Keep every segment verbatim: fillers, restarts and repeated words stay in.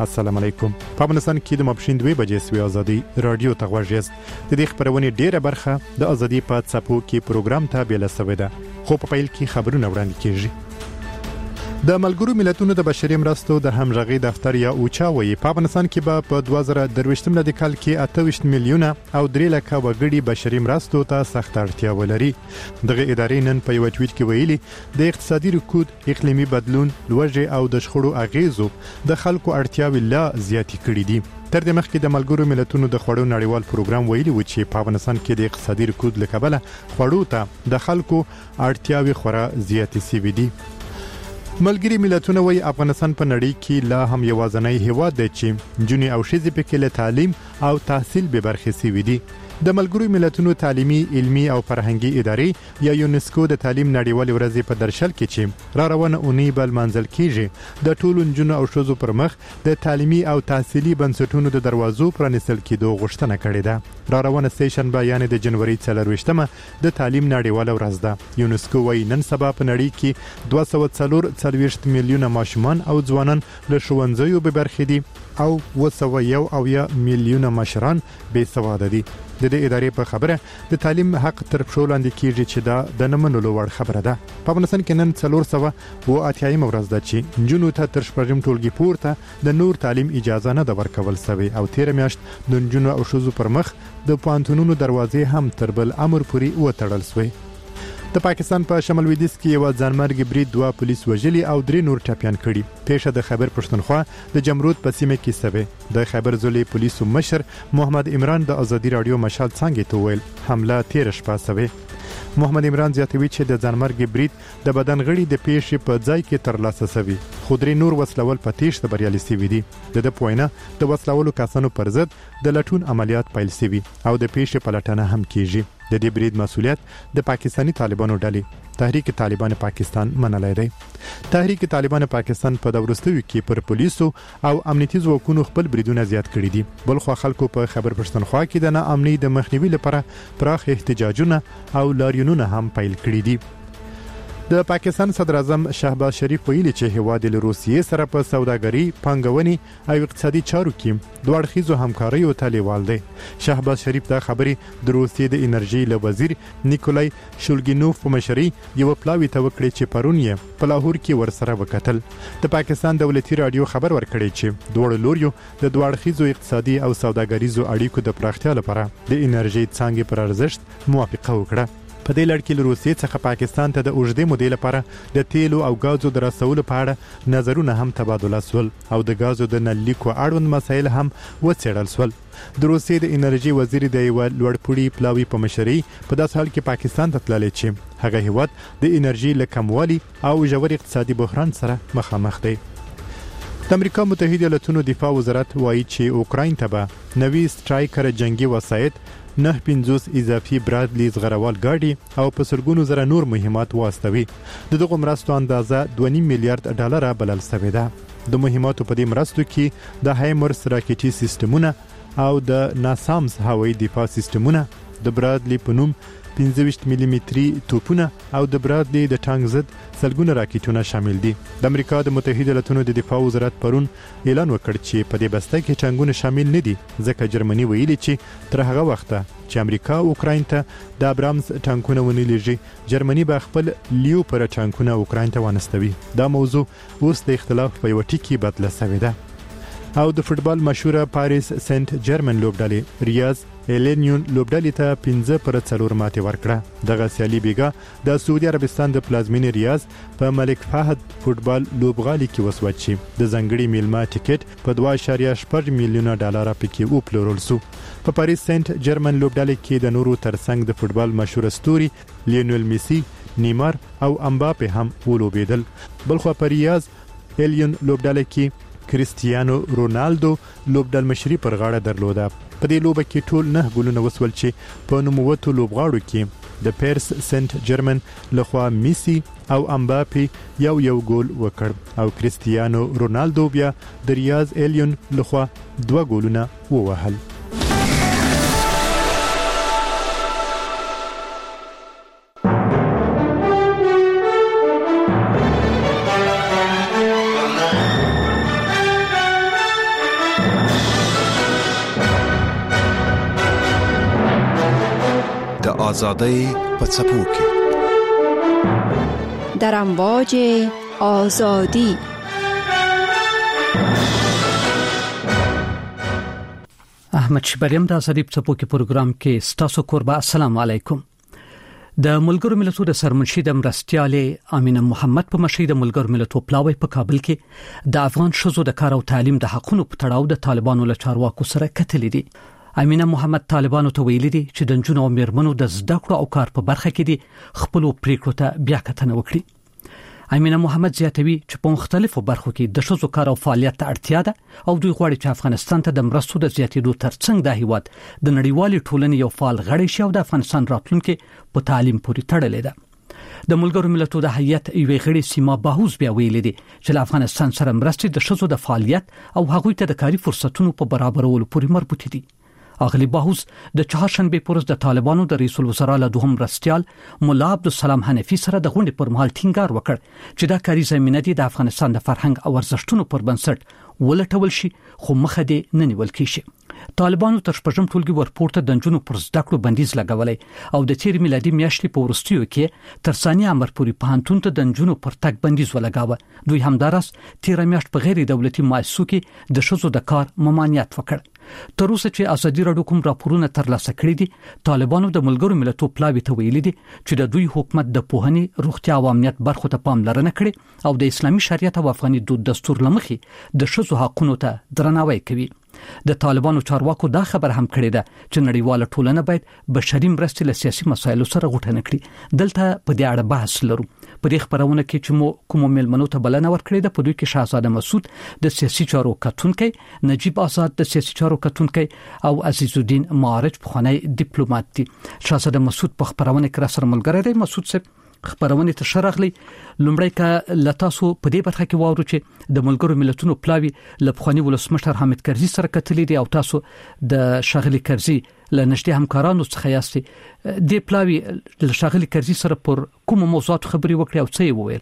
السلام علیکم. په افغانستان کې د ماپښین دوه بجې سوي ازادي رادیو ته غوږیاست. د دې خبرونې ډیره برخه د ازادي په څپو کې پروګرام ته بیل سوې ده. خو په پیل کې خبرونه وړاندې کیږي. د ملګرو ملتونو د بشري مرستو د همغږي دفتر یا اوچا وایي په افغانستان کې به په دوه زره درویشت ملي کال کې اته ویشت میلیونه او درې لکه وګړي بشري مرستو ته سخت اړتیا ولري. دغه ادارې نن په یو ټویټ کې ویلي د اقتصادي رکود، اقلیمي بدلون، لوږې او د شخړو اغیزو د خلکو اړتیاوې لا زیاتې کړې دي. تر دې مخکې د ملګرو ملتونو د خوړو نړیوال پروګرام ویلي و چې په افغانستان کې د اقتصادي رکود له کبله خوړو ته د خلکو اړتیاوې خورا زیاتې سوي دي. ملګري ملتونه وایي افغانستان په نړۍ کې لا هم یوازینی هیواد دی چې نجونې او ښځې پکې له تعلیم او تحصیل به برخې سوي دي. د ملګرو ملتونو تعلیمي، علمي او فرهنګي ادارې یا یونسکو د تعلیم نړیوال ورځې په درشل کې چې را روانه اونۍ بل منځل کیږي د ټولو نجونو او ښځو پر مخ د تعلیمي او تحصیلي بنسټونو د دروازو پرانیستل کېدو غوښتنه کړې ده. را روانه سه شنبه یعنې د جنوري څلرویشتمه د تعلیم نړیوال ورځ ده. یونسکو وايي نن سبا په نړۍ کې دوه سوه څلور څلوېښت میلیونه ماشومان او ځوانان له ښوونځیو به برخې دي او اوه سوه یو اویا میلیونه مشران بې سواده دي. د دې ادارې په خبره د تعلیم حق تر پښو لاندې کیږي چې دا د نه منلو وړ خبره ده. په افغانستان کې نن څلور سوه اوه اتیایمه ورځ ده چې نجونو ته تر شپږم ټولګي پورته د نور تعلیم اجازه نه ده ورکول سوې او تیره میاشت د نجونو او ښځو پر مخ د پوهنتونونو دروازې هم تر بل امر پورې وتړل سوې. د پاکستان په شمال لویدیځ کې یو ځانمرګي برید دوه پولیس وژلي او درې نور ټپیان کړي. پیښه د خیبر پښتونخوا د جمرود په سیمه کې سوې. د خیبر ضلع پولیسو مشر محمد عمران د ازادي رادیو مشال څنګه ته ویل حمله تیر شپه سوې. محمد عمران زیاتوي چې د ځانمرګي برید د بدن غړي د پیښې په ځای کې ترلاسه سوي. خو درې نور وسلول په تیښته بریالي سوي دي. د د پوینه د وسلولو کسانو پر ضد د لټون عملیات پیل سوي او د پیښې پلټنه هم کیږي. د دې برید مسؤلیت د پاکستانی طالبانو ډلې تحریک طالبان پاکستان منلای دی. تحریک طالبان پاکستان په دورستوي کې پر پولیسو او امنیتي ځواکونو خپل بریدونه زیات کړي دي. بل خو خلکو په خیبر پښتونخوا کې د ناامنۍ د مخنیوي لپاره پراخ احتجاجونه او لاریونونه هم پیل کړي دي. د پاکستان صدر اعظم شهباز شریف ویلي چې هیواد له روسیې سره په سوداګري، پانګونې او اقتصادي چارو کې دوه اړخیزو همکاریو ته لیوال دی. شهباز شریف دا خبرې د روسیې د انرژي له وزیر نیکولای شولګینوف په مشرۍ یو پلاوی ته وکړي چې پرون یې په لاهور کې ورسره وکتل. د پاکستان دولتي رادیو خبر ورکړي چې دوه لوریو د دوه اړخیزو اقتصادي او سوداګریزو اړیکو د پراختیا لپاره د انرژي څانګې پر ارزښت موافقه وکړه. په دې لړ کې له روسیې څخه پاکستان ته د اوږدې مودې لپاره د تیلو او غازو د رسولو په اړه نظرونه هم تبادله سول او د غازو د نلیکو اړوند مسایل هم وڅېړل سول. د روسیې د انرژي وزیر د یو لوړپوړي پلاوی په مشرۍ په داسې حال کې پاکستان ته تللی چې هغه هیواد د انرژي له کموالي او ژور اقتصادي بحران سره مخامخ دی. د امریکا متحده ایالاتونو دفاع وزارت وایي چې اوکراین ته به نوي سټرایکر جنگي وسایط، نه پنځوس اضافي برادلی زغروال ګاډي او په سلګونو زره نور مهمات واستوي. د دغه مرستو اندازه دوه نیم میلیارډ ډالر بلل شوې ده. د مهماتو په دې مرستو کې د هایمرس راکټي سیستمونه او د ناسامز هوایي دفاع سیستمونه، د برادلی په نوم پنځه ویشت ملي متري توپونه او د برادلی د ټانک ضد سلګونه راکټونه شامل دي. د امریکا د متحده ایالاتونو د دفاع وزارت پرون اعلان وکړ چې په دې بسته کې ټانکونه شامل نه دي ځکه جرمني ویلي چې تر هغه وخته چې امریکا اوکراین ته د ابرامز ټانکونه ونی لېږي جرمني به خپل لیو پر ټانکونه اوکراین ته ونستوي. دا موضوع اوس د اختلاف په یو ټکی بدله شوې ده. او د فوتبال مشهوره پاریس سنت جرمن لوبډلې ریاض ایلینیون لوبډلې ته پنځه پر څلور ماتې ورکړه. دغه سیالي بیګا د سعودي عربستان د پلازمینې ریاض په ملک فهد فوتبال لوبغالي کې وسوه چې د ځنګړي میلمه ټیکټ په دوه اعشاریه شپږ میلیونه ډالر پکې وپلورل سو. په پاریس سنت جرمن لوبډلې کې د نورو ترڅنګ د فوتبال مشهور ستوري لیونل میسی، نیمار او امباپه هم ولوبېدل. بلخو په ریاض ایلین لوبډلې کې کریستیانو رونالدو لوبډل مشري پر غاړه درلوده. په دې لوبه کې ټول نه ګولونه وسول چې په نوموتو لوبغاړو کې د پیرس سنت جرمن لخوا میسی او امباپی یو یو ګول وکړ او کریستیانو رونالدو بیا د ریاض ایلیون لخوا دوه ګولونه ووهل. آزادی په څپو کې در امواج آزادی. احمد شبریم د آزادی په څپو کې پروګرام کې ستاسو قربا. السلام علیکم. د ملګرو ملتونو د سرمنشي د مرستيالې امینه محمد په مشرۍ د ملګرو ملتونو پلاوی په کابل کې د افغان شذو د کار او تعلیم د حقونو په تړاو د طالبانو له چارواکو سره کتلې دي. امینه محمد طالبانو ته ویلي دي چې د جنونو او میرمنو د زده کړو او کار په برخه کې دي خپل پریکړو ته بیا کتنه وکړي. امینه محمد زیاتوي چې په مختلفو برخو کې د شذو کار او فعالیت ته اړتیا ده او دوی غواړي چې افغانستان ته د مرستو د زیاتېدو ترڅنګ د هیواد د نړیوالې ټولنې یو فعال غړی شي او د افغانستان راتلونکي په تعلیم پورې تړلې ده. د ملګرو ملتونو د هیئت یوې غړي سیما باهوز بیا ویلي دي چې افغانستان سره مرستې د شذو د فعالیت او هغوی ته د کاري فرصتونو په برابرولو پورې مربوط دي. اغلی باهوز د چهارشنبه پورز د طالبانو د رئیس الوزرا له دوهم مرستيال مولا عبدالسلام حنفي سره د غونډې پر مهال ټینګار وکړ چې دا کاري زمينه دي د افغانستان د فرهنګ او ارزښتونو پر بنسټ ولټول شي خو مخه دې نه نیول کیږي. طالبانو تر شپږم ټولګي ورپورته د جنونو پر زده کړو بندیز لګولای او د تیر میلادي میاشتې په ورستیو کې تر ثاني امر پورې پهانتون ته د جنونو پر تک بندیز ولګاوه. دوی همدارس تیر میاشت په غیر دولتي مؤسسو کې د شذو د کار ممانعت وکړ. تر اوسه چې ازادي راډیو کوم راپورونه ترلاسه کړي دي طالبانو د ملګرو ملتونو پلاوی ته ویلي دي چې د دوی حکومت د پوهنې روغتیا او امنیت برخو ته پاملرنه کړي او د اسلامي شریعت او افغاني دود دستور لمخې د شذو حقوقو ته درناوی کوي. د طالبانو چارواکو دا خبر هم کړی ده چې نړیواله ټولنه باید بشري مرستې له سیاسي مسایلو سره غوټه نه کړي. دلته په دې اړه بحث لرو. په دې خبرونه کې چې مو کوم ملمنو ته بلنه ورکړې ده په دوی کې شاهزاده مسعود د سیاسي چارو کتونکي، نجیب آزاد د سیاسي چارو کتونکي او عزیز الدین معارج پخوانی ډیپلوماټ دي. شاهزاده مسعود په خبرونه کې را سره ملګری دی. مسعود صاحب خبرونه ته شرغلی لومړی کا لتاسو په دې برخه کې واورو چې د ملګرو ملتونو پلاوی لپخوانی ولسمشر حامد کرزي سره کتلې دي او تاسو د شغلی کرزي له نږدې همکارانو څخه یاستئ. د پلاوی د شغلی کرزي سره پر کوم موضوعات خبري وکړي او څه یې وویل؟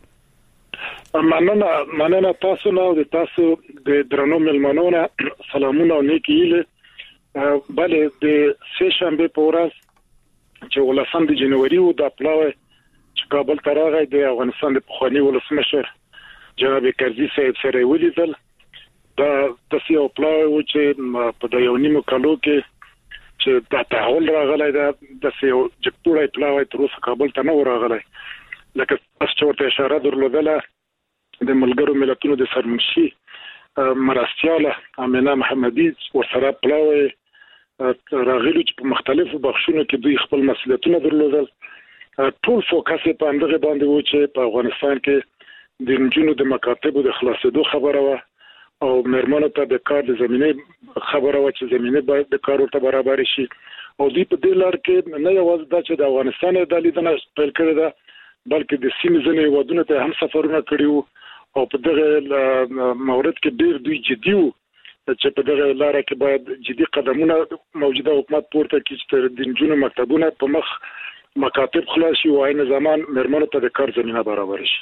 مننه مننه تاسو نو د تاسو د درنو ملمنونو سلامونه او نیکی له بل د سه شنبه په ورځ چې ولسم د جنوري او د پلاوی چې کابل ته راغی د افغانستان د پخوانی ولسمشر جناب کرزي صاحب سره ولیدل. دا د سیو پلاوی چې په د یو نیمو کالو کې چې د تحول راغلی دا د سیو جګپوړی پلاوی تر اوسه کابل ته نه راغلی. لکه تاسو ورته اشاره درلودله د ملګرو ملتونو د سرمنشي مرستياله امینه محمدي ورسره پلاوی راغلی چې په مختلفو بخښونو کې دوی خپل مسؤلیتونه درلودل. ټول فوکس په اندغه باندې و چې په افغانستان کې د جنونو د مکاتبو د خلاصېدو خبره و او مرمنو ته د کار د زمينه خبره و چې زمينه باید د کار ورته برابر شي او دوی په دې لار کې نه یوازې د چې د افغانستان د لیدنه پیل کړی ده بلکې د سیمې ځینې ودونه ته هم سفرونه کړي او په دغه مورد کې ډېر دوی جدي وو چې په دغه لار کې باید جدي قدمونه موجوده حکومت پورته کړي چې د جنونو مکتبونه په مخ مکاتب خلاص شي او عین زمان مرمنو ته د کار زمينه برابر شي.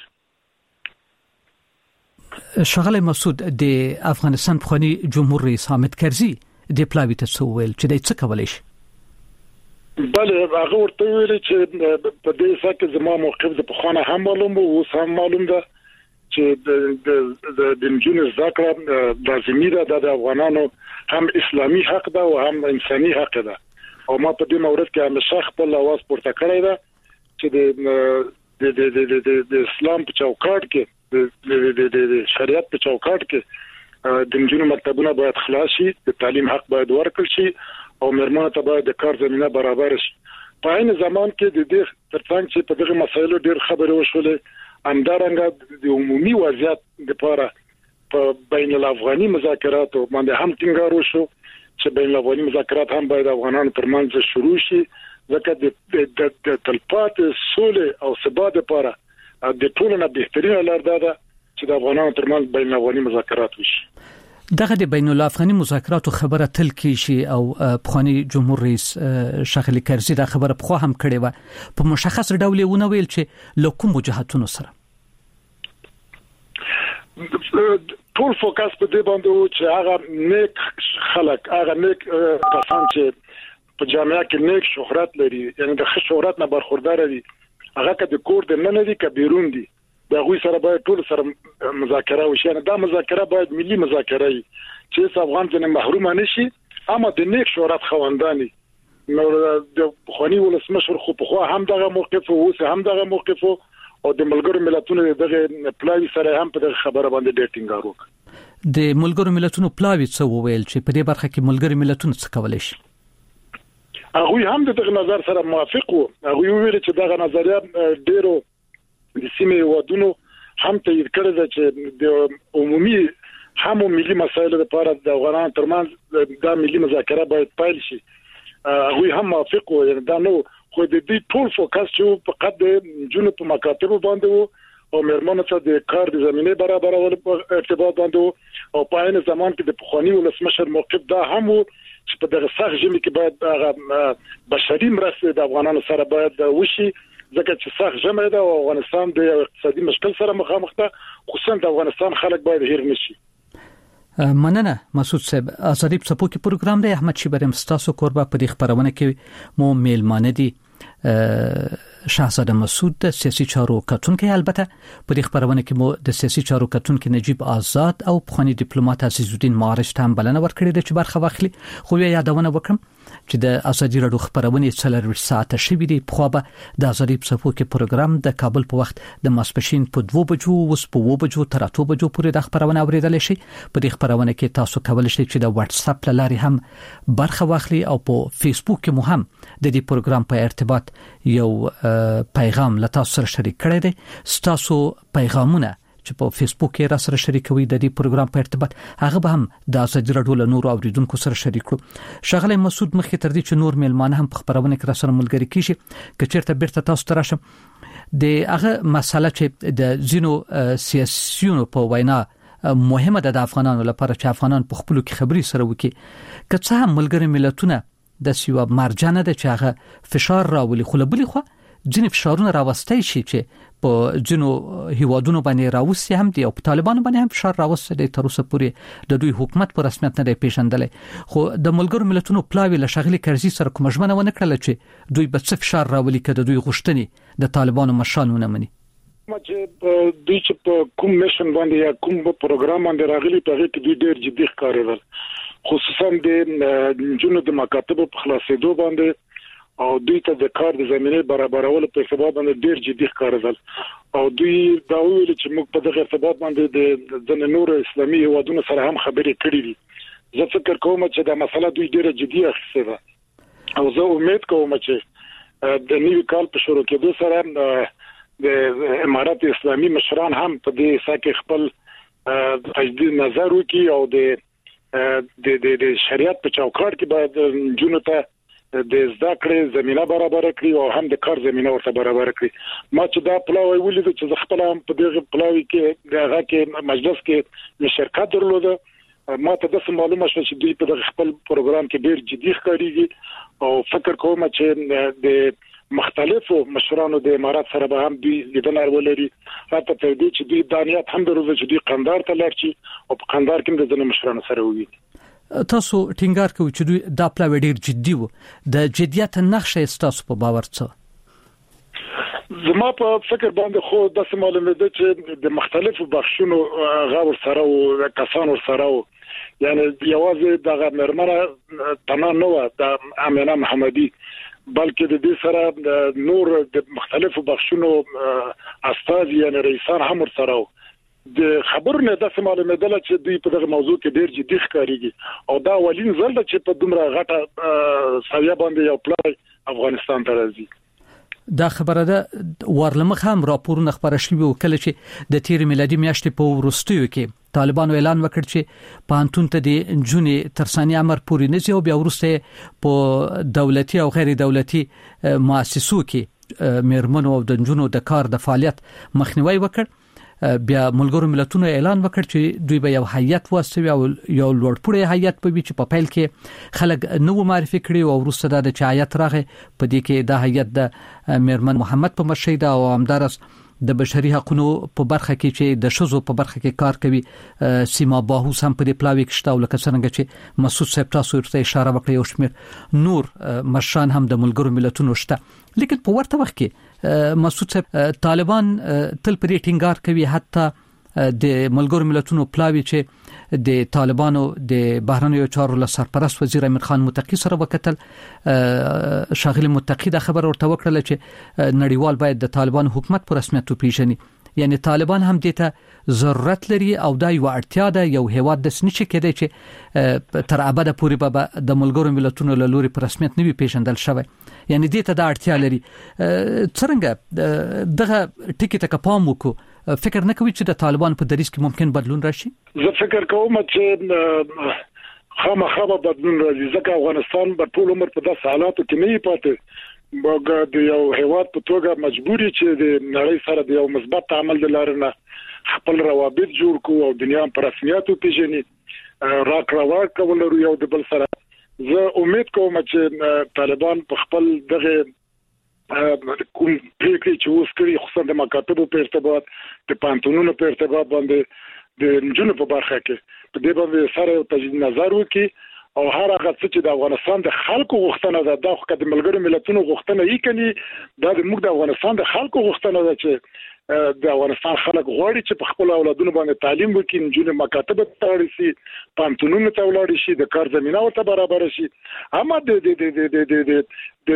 شغله مسعود د افغانستان پخوانی جمهور رئیس حامد کرزي د پلاوی ته سوول چې د څه کولای شي؟ بله هغه ورته ویل چې په دې ځکه چې زموږ موقف د پخوانه هم معلوم وو او هم معلوم ده چې د د د جنونو ذکر لازمي ده د افغانانو هم اسلامي حق ده او هم انساني حق ده. او ما په دې مورد کې هم شیخ په لواز پورته کړی ده چې د د د د د اسلام په چوکاټ کې د د د شریعت په چوکاټ کې د جنونو مکتبونه باید خلاص شي، د تعلیم حق باید ورکړل شي او مرمنو ته باید د کار زمينه برابر شي. په عین زمان کې د دې ترڅنګ چې په دغه مسایلو ډېر خبرې وشولې همدارنګه د عمومي وضعیت لپاره په بین الافغاني مذاکراتو باندې هم ټینګار وشو چې بین الافغاني مذاکرات هم باید افغانانو ترمنځ شروع شي ځکه د تلپاتې سولې او ثبات لپاره د ټولو نه بهترینه لار ده چې د افغانانو ترمنځ بین الافغاني مذاکرات وشي. دغه د بین الافغاني مذاکراتو خبره تل کې شي او پخوانی جمهور رئیس شغلی کرزي دا خبره په خو هم کړې و په مشخص ډول ونه ویل چې لکوم وجهتونو سره ټول فوکس په دې باندې و چې هغه نیک خلک هغه نیک کسان چې په جامعه کې نیک شهرت لري یعنی د ښه شهرت نه برخوردار دي هغه که د کور د نه دي که بیرون دي دا غوي سره باید ټول سره مذاکره وشي دا مذاکره باید ملي مذاکره وي چې افغان ځنه محروم نشي اما د نیک شهرت خونداني نو د خونی ولسمشر خو په خو هم دغه موقف او هم دغه موقف او د ملګرو ملتونو دغه پلاوی سره هم په خبره باندې ډیټینګ وکړ د ملګرو ملتونو پلاوی څه وویل چې په دې برخه کې ملګرو ملتونو څه کولای شي هغه هم دغه نظر سره موافق وو هغه ویل چې دغه نظریه ډیرو د سیمې ودونو هم تایید کړی دی چې د عمومي هم ملي مسایلو لپاره د افغانانو ترمنځ د ملي مذاکره باید پیل شي هغه هم موافق وو یعنی دا نو خو د دې ټول فوکس چې په قد جنوب په مکاتبو باندې وو او مرمنو ته د کار د زمينه برابرول په ارتباط باندې او په عین زمان کې د پخوانی ولسمشر موقف دا هم وو چې په دغه سخت جمی کې باید بشري مرسته د افغانانو سره باید وشي ځکه چې سخت جمع ده او افغانستان د اقتصادي مشکل سره مخامخ ده خصوصا د افغانستان خلک باید هیر نشي مننه مسعود صاحب ازادي په کې پروګرام دی احمد شیبرم ستاسو قربا په خبرونه کې مو میلمانه دي شاهزاده مسعود د سیاسي چارو کتونکو البته په خبرونه کې مو د سیاسي چارو کتونکو نجیب آزاد او پخوانی ډیپلوماټ عزیز الدین معارج ته بلنه ورکړې ده چې برخه واخلي خو یادونه وکړم چې د ازادي رادیو خبرونه څلور ساعته شوې دي په خو به د ازادي په کې پروګرام د کابل په وخت د ماسپښین په دوه بجو وس په و بجو تر اته بجو پورې د خبرونه اوریدل شي په دې خبرونه کې تاسو کولی شئ چې د واتس اپ لارې هم برخه واخلي او په فیسبوک کې مو هم د دې پروګرام په ارتباط یو پیغام لته سره شریک کړی دی ستاسو پیغامونه چې په فیسبوک کې را سره شریکوي د دې پروګرام په ارتباط هغه به هم د ازادي رادیو له نور اوریدونکو سره شریک کړو شغله مسعود مخکې تر دې چې نور میلمانه هم په خبرونه کې را سره ملګری کیږي که چیرته بیرته تاسو ته راشم د هغه مسله چې د زینو سیاسيونو په وینا مهمه ده د افغانانو لپاره چې افغانان په خپل کې خبري سره وکړي که څه هم ملګری ملتونه د سیوا مرجانه ده چې هغه فشار راولي خو بلې خو ځینې فشارونه راوستي شي چې په جنو هیوادونو باندې راوستي هم دي او په طالبانو باندې هم فشار راوستي دي تر اوسه پورې د دوی حکومت په رسمیت نه دی پیژندلې خو د ملګرو ملتونو پلاوی له شغلي کرزي سره کوم ژمنه ونه کړل چې دوی به څه فشار راولي کړي د دوی غوښتنې د طالبانو مشالونه مني چې دوی چې په کوم میشن باندې یا کوم پروګرام باندې راغلي په هغه کې دوی ډېر جدي ښکارېدل خصوصا د جنو د مکاتبو په خلاصېدو باندې او دوی ته د کار د زمينه برابرول په ارتباط باندې ډیر جدي ښکارېدل او دوی دا ویل چې موږ په دغه ارتباط باندې د نور اسلامي هیوادونو سره هم خبرې کړې دي زه فکر کوم چې دا مسله دوی ډیره جدي اخیستې ده او زه امید کوم چې د نوي کال په شروع کېدو سره د امارات اسلامي مشران هم په دې ساکه خپل تجدید نظر وکړي او د د د شریعت په چوکاټ کې باید جنو ته د زده کړې زمينه برابر کړي او هم د کار زمينه ورته برابر کړي ما چې دا پلاوی ولید چې خپل هم په دغه پلاوی کې دغه کې مجلس کې شرکت درلوده ما ته د معلومه شوه چې دوی په خپل پروګرام کې ډیر جدي ښکاریږي او فکر کوم چې د مختلفو مشرانو د امارات سره به هم دوی لیدنه ولري حتی تر دې چې دوی دانیات هم درلوده چې دوی قندار ته لاړ شي او په قندار کې د ځینو مشرانو سره وي تاسو ټینګار کوي چې دوی دا پلاوی ډیر جدي وو د جديت نقشه تاسو په باور څه زما په فکر باندې خو د معلومه ده چې د مختلفو بخښونو غاور سره او کسانو سره یعنی یوازې د مرمنه تنه نو د امینه محمدي بلکې د دې سره نور د مختلفو بخښونو استاد یعنی رئیسان هم سره د خبرونه د معلومه ده چې دوی په دغه موضوع کې ډیر جدي ښکاریږي او دا ولین زل چې په دومره غټه سویا باندې یو پلان افغانستان ته راځي دا خبره ده ورلمخ هم راپورونه خبره شوی وکړي چې د تیر میلادي میاشتې په ورستیو کې طالبانو اعلان وکړ چې پانتون ته د جنونی ترساني امر پوری نزي او بیا ورسته په دولتي او غیر دولتي مؤسسو کې میرمنو او د جنونو د کار د فعالیت مخنیوي وکړ بیا ملګرو ملتونو اعلان وکړ چې دوی به یو هیئت واسوي او یو لوړپوړی هیئت په بیچ په پیل کې خلک نو معرفي کړي او وروسته د چایت راغې په دې کې د هیئت د میرمن محمد په مرشد او همدارس د بشري حقوقو په برخه کې چې د شذو په برخه کې کار کوي سیما باهو سم په پلاوي کې شته ولکه څنګه چې مسعود صاحب تاسو ورته اشاره وکړه یو شمېر نور مشران هم د ملګرو ملتونو شته لیکن په ورته وخت کې مسعود صاحب طالبان تل پرې ټینګار کوي حتی د ملګرو ملتونو پلاوي چې د طالبانو د بهرنیو چارو له سرپرست وزیر امیر خان متقی سره وکتل شاغلی متقی د خبر ورته وکړه چې نړیوال باید د طالبانو حکومت په رسمیت وپیژني یعنی طالبان هم دته ضرورت لري او دا یو اړتیا ده یو هیواد د سنچ کېدای چې تر ابده پورې به د ملګرو ملتونو له لوري په رسمیت نه وي پیژندل شوی یعنی دته دا اړتیا لري څنګه دغه ټکی ته پام وکړو فکر نه کوي چې د طالبان په دریس کې ممکن بدلون راشي زه فکر کوم چې خامخا بدلون راځي ځکه افغانستان په ټول عمر په داسې حالاتو کې نه پاتې موږ د یو هیواد په توګه مجبوري چې د نړۍ سره د یو مثبت تعامل د لارې نه خپل روابط جوړ کړو او دنیا په رسمیت وپیژني راکړه ورکړه ولرو یو د بل سره زه امید کوم چې طالبان په خپل دغه کوم پریکړې چې اوس کوي خصوصا د مکاتبو په ارتباط د پانتونونو په ارتباط باندې د جنونو په برخه کې په دې باندې سره تجدید نظر وکړي او هر هغه څه چې د افغانستان د خلکو غوښتنه ده د خو د ملګرو ملتونو غوښتنه یې کوي دا د موږ د افغانستان د خلکو غوښتنه ده چې د افغانستان خلک غواړي چې په خپل اولادونو باندې تعلیم وکړي نجونې مکاتب ته ورشي شي پانتونونو ته ولاړ شي د کار زمينه ورته برابر شي اما د د د د د د د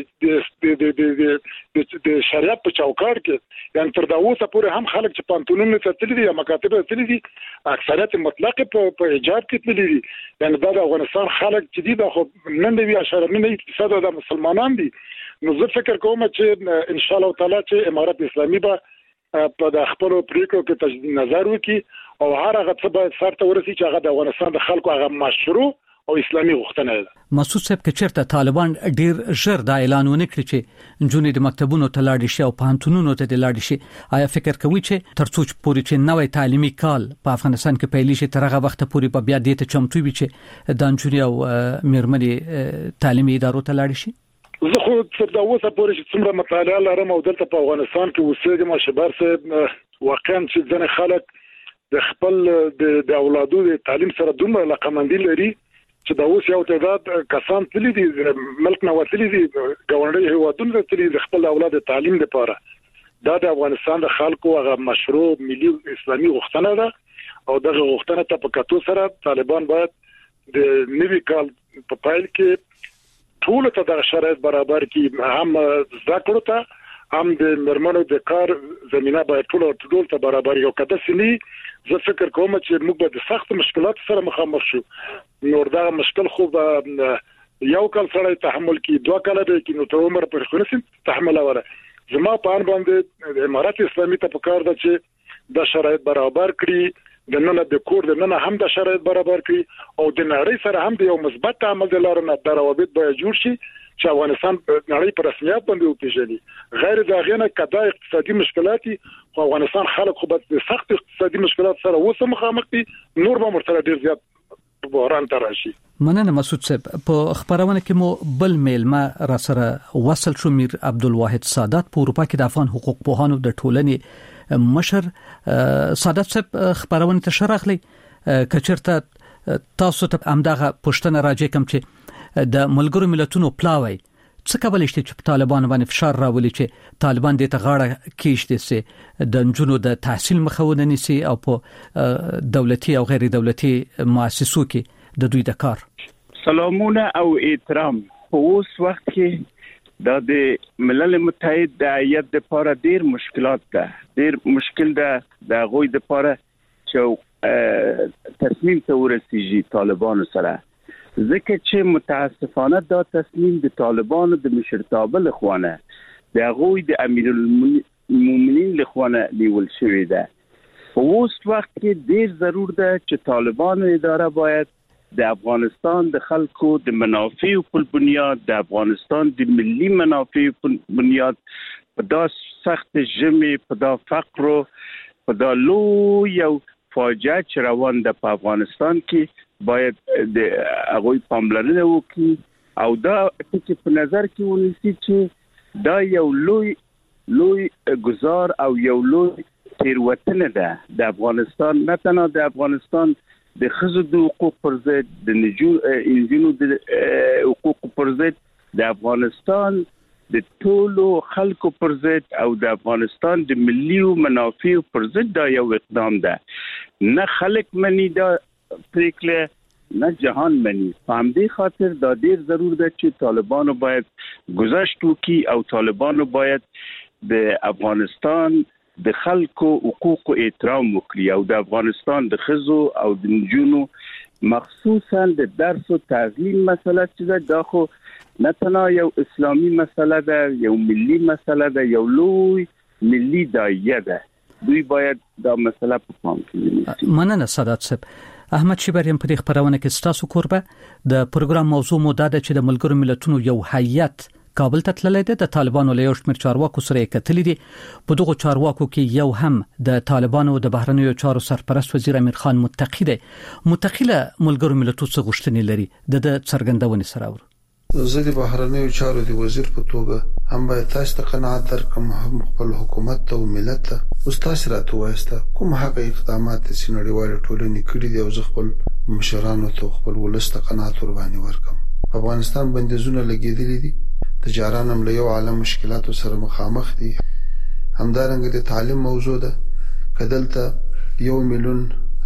د د د د شریعت په چوکاټ کې یعنی تر دا اوسه پورې هم خلک چې پانتونونو ته تللي دي مکاتب ته تللي دي اکثریت مطلق په په ایجاب کې تللي دي یعنی دا د افغانستان خلک چې دي د خو نن دی اشاره نه اقتصاد د مسلمانان دي نو زه فکر کوم چې ان شاء الله تعالی چې امارات اسلامي به په د خپل پریکړو کې تجدید نظر وکړي او هر هغه څه به سرته ورسي چې هغه د افغانستان د خلکو هغه مشروع او اسلامي غوښتنه ده مسعود صاحب کې چیرته طالبان ډیر ژر دا اعلان ونکړي چې جنونې د مکتبونو ته لاړ شي او پانتونونو ته د لاړ شي آیا فکر کوي چې ترڅو پورې چې نوې تعلیمي کال په افغانستان کې پیل شي تر هغه وخت پورې په بیا دې ته چمتو وي چې د جنونې او میرمنې تعلیمي ادارو ته لاړ شي زه خو تر دا اوسه پورې چې څومره مطالعه لرم او دلته په افغانستان کې اوسېږم شبر صاحب واقعا چې ځنه خلک د خپل د اولادو د تعلیم سره دومره علاقمندي لري چې دا اوس یو تعداد کسان تللي دي ملک نه وتلي دي ګاونډي هیوادونو ته تللي د خپل اولاد تعلیم لپاره دا د افغانستان د خلکو هغه مشروع ملي اسلامي غوښتنه ده او دغه غوښتنه ته په کتو سره طالبان باید د نوي کال په پایل کې ټول ته د شرایط برابر کی هم ذکر ته هم د مرمنو د کار زمينه باید ټول ټول ته برابر یو کده سني زه فکر کوم چې موږ به د سخت مشکلات سره مخامخ شو نور دا مشکل خو یو کال سره تحمل کی دوه کال به کی نو ته عمر پر خنسي تحمل اوره زما په ان باندې د امارات اسلامي ته پکار ده چې د شرایط برابر کړي د نن د کور د نن هم د شرایط برابر کړي او د نړۍ سره هم د یو مثبت عمل د لارې نه د روابط به جوړ شي چې افغانستان نړۍ پر رسمیت باندې وپیژني غیر دا غینه کدا اقتصادي مشکلات خو افغانستان خلک خو د سخت اقتصادي مشکلات سره وسه مخامخ دي نور به مرتبه ډیر زیات بحران تراشي مننه مسعود صاحب په خبرونه کې مو بل میل ما را سره وصل شو میر عبدالواحد سادات په اروپا کې د افغان حقوق پوهانو د ټولنې مشر سادات صاحب خبرونه ته شرحلي کچرته تاسو ته امداغه پښتنه راځي کوم چې د ملګرو ملتونو پلاوي څه کولای شي چې طالبان باندې فشار راولي چې طالبان دې ته غاړه کېشته سي د جنونو د تحصیل مخاونه نيسي او په دولتي او غیر دولتي مؤسسو کې د دوی د کار سلامونه او احترام په اوس وخت کې د ملل متحد د هیئت لپاره ډیر مشکلات ده ډیر مشکل ده د غوي لپاره چې تصمیم ته ورسیږي طالبانو سره ځکه چې متاسفانه دا تصمیم د طالبانو د مشرتابه لخوانه د غوي د امیر المؤمنین لخوانه نیول شوی ده په اوس وخت کې ډیر ضرور ده چې طالبانو اداره باید د افغانستان د خلکو د منافع په بنیاد د افغانستان د ملي منافع په بنیاد په داس سخت جمع په دا فقر په دا لو یو فاجعه چې روان ده په افغانستان کې باید د هغه پاملرنه وکړي او دا چې په نظر کې ونیسي چې دا یو لوی لوی گزار او یو لوی تیروتنه ده د افغانستان، نه تنها د افغانستان د ښځو د حقوق پر ضد، د نجونو د حقوق پر ضد، د افغانستان د ټولو خلکو پر ضد او د افغانستان د ملي منافع پر ضد دا یو اقدام ده. نه خلک مني دا پریکړه، نه جهان مني. په همدې خاطر دا ډیر ضرور ده چې طالبانو باید گذشت وکړي او طالبانو باید د افغانستان د خلکو حقوق احترام وکړي او د افغانستان د ښځو او د نجونو مخصوصا د درس او تعلیم مسله چې دا خو نه تنها یو اسلامي مسله ده، یو ملي مسله ده، یو لوی ملي داعیه ده. دوی باید دا مسله په پام کې ونیسي. مننه سادات صاحب. احمد شیبریم په دې خبرونه کې ستاسو کوربه د پروګرام موضوع مو ده چې د ملګرو ملتونو یو هیئت کابل ته تللی دی. د طالبانو له یو شمېر چارواکو سره یې کتلي دي. په دغو چارواکو کې یو هم د طالبانو د بهرنیو چارو سرپرست وزیر امیر خان متقی دی. متقی له ملګرو ملتونو څخه غوښتنې لري د څرګندونې سره ور زه د بهرنیو چارو د وزیر په توګه هم باید تاسو ته قناعت درکړم، هم خپل حکومت ته او ملت ته. اوس تاسو راته وایسته کوم هغه اقدامات چې نړیوال ټولنې کړي دي او زه خپل مشرانو ته خپل ولس ته قناعت ور باندې ورکم. په افغانستان بندیزونه لګېدلي دي، تجاران هم له یو عالم مشکلاتو سره مخامخ دي. همدارنګه د تعلیم موضوع ده، کدلته یو میلیون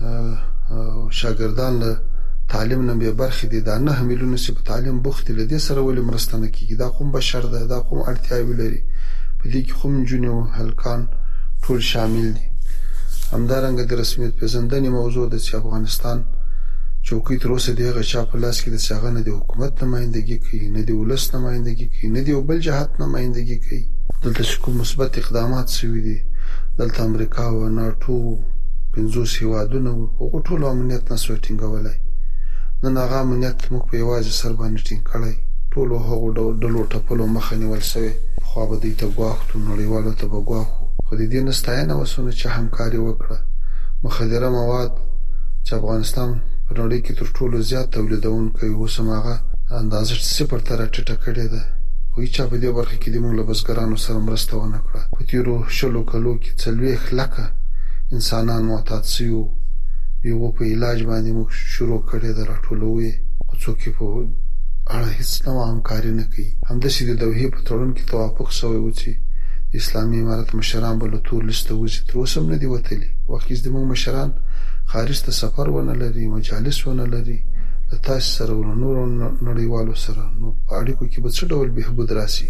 شاګردان له تعلیم نه به برخې دي، دا نه میلیونه چې په تعلیم بوخت دي، لدې سره ولې مرسته نه کیږي؟ دا کوم بشر ده، دا کوم اړتیاوې لري، په دې کې کوم نجونې او هلکان ټول شامل دي. همدارنګه د رسمیت پېژندنې موضوع ده چې افغانستان چوکۍ تر اوسه د هغه چا په لاس کې د چې هغه نه د حکومت نمایندګي کوي، نه د ولس نمایندګي کوي، نه د بل جهت نمایندګي کوي. دلته چې کوم مثبت اقدامات شوي دي، دلته امریکا او ناټو پنځوس هیوادونه هغه ټول امنیت نه شوی ټینګولی. نن هغه امنیت موږ په یوازې سر باندې ټینګ کړی، ټولو هغو ډلو ټپلو مخه نیول شوې. خوا به دوی ته ګواښ، نړیوالو ته به ګواښ، خو د دې نه ستاینه وسونه چې همکاري وکړه. مخدره مواد چې افغانستان په نړۍ کې تر ټولو زیات تولیدونکی اوس هم هغه اندازه صفر ته راټیټه کړې ده، خو هیچا په دې برخه کې د موږ له بزګرانو سره مرسته ونه کړه. په تېرو شلو کلو کې څلوېښت لکه انسانان معتاد شوي، یو په علاج باندې موږ شروع کړې ده راټولوي، خو څوک یې په اړه هیڅ نوع همکاري نه کوي. همداسې د دوحې په تړون کې توافق شوی و چې د اسلامي امارت مشران به له تور لیسته وځي، تر اوسه هم نه دي وتلي. واقعي زموږ مشران خارج ته سفر ونه لري، مجالس ونه لري له تاسو سره او نورو نړیوالو سره، نو په اړیکو کې به څه ډول بهبود راسي؟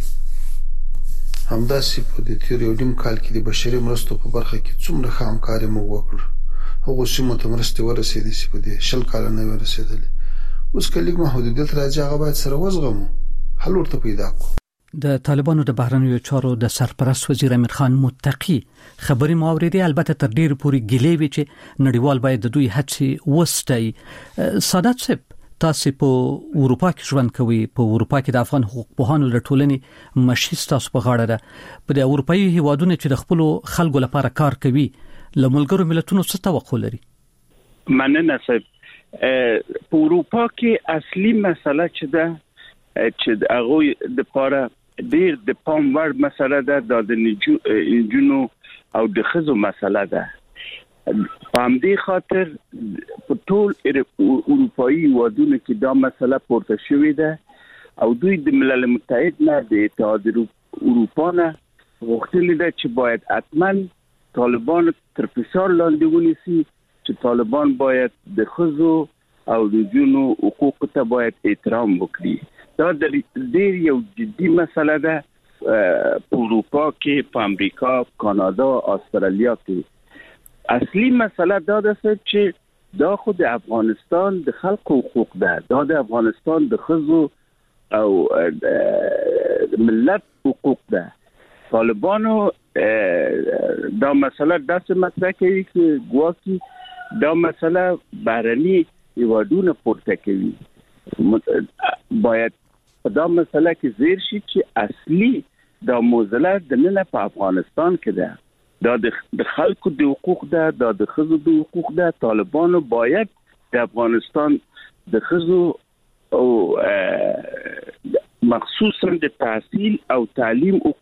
همداسې په دې تېر یو نیم کال کې د بشري مرستو په برخه کې څومره ښه همکاري موږ وکړه. هغو سیمو ته مرستې ورسېدې چې په دې شل کاله نه وې رسېدلې. اوس که لږ محدودیت راځي هغه باید سره وزغمو، حل ورته پیدا کړو. د طالبانو د بهرنیو چارو د سرپرست وزیر امیر خان متقی خبري ماوریدي البته تر ډیر پوري ګلې وی چې نړیوال باید د دوی هڅې وستای. سادات صاحب، تاسو په اروپا کې ژوند کوئ، په اروپا کې د افغان حقوق پوهانو د ټولنې مشر تاسو په غاړه ده. په د اروپאי هیوادونو چې د خپل خلکو لپاره کار کوي، لملګرو ملتونو څه توقع لري؟ مننه صاحب. په اروپا کې اصلي مسله چې ده چې هغه د پاره ډیر د پام وړ مسله ده د نجونو او د ښځو مسله ده. په همدې خاطر په ټول اروپאי هیوادونو کې دا مسله پورته شوې ده او دوی د ملل متحد نه د اتحاد اروپا نه غوښتلي ده چې باید حتما طالبان تر فشار لاندې ونیسي، چې طالبان باید د ښځو او د نجونو حقوق ته باید احترام وکړي. دا د ډیر یو جدي مسله ده په اروپا کې، په امریکا، کانادا، استرالیا کې. اصلي مسله دا ده چې دا خو د افغانستان د خلکو حقوق ده، دا د افغانستان د ښځو او ملت حقوق ده. طالبانو دا مسله داسې مطرح کوي چې ګواکې دا مسله بهرني هیوادونه پورته کوي. باید په دا مسله کې زیر شي چې اصلي دا موضوع د نن په افغانستان کې ده، دا د خلکو د حقوق ده، دا د ښځو د حقوق ده. طالبانو باید د افغانستان د ښځو او مخصوصا د تحصیل او تعلیم حقوق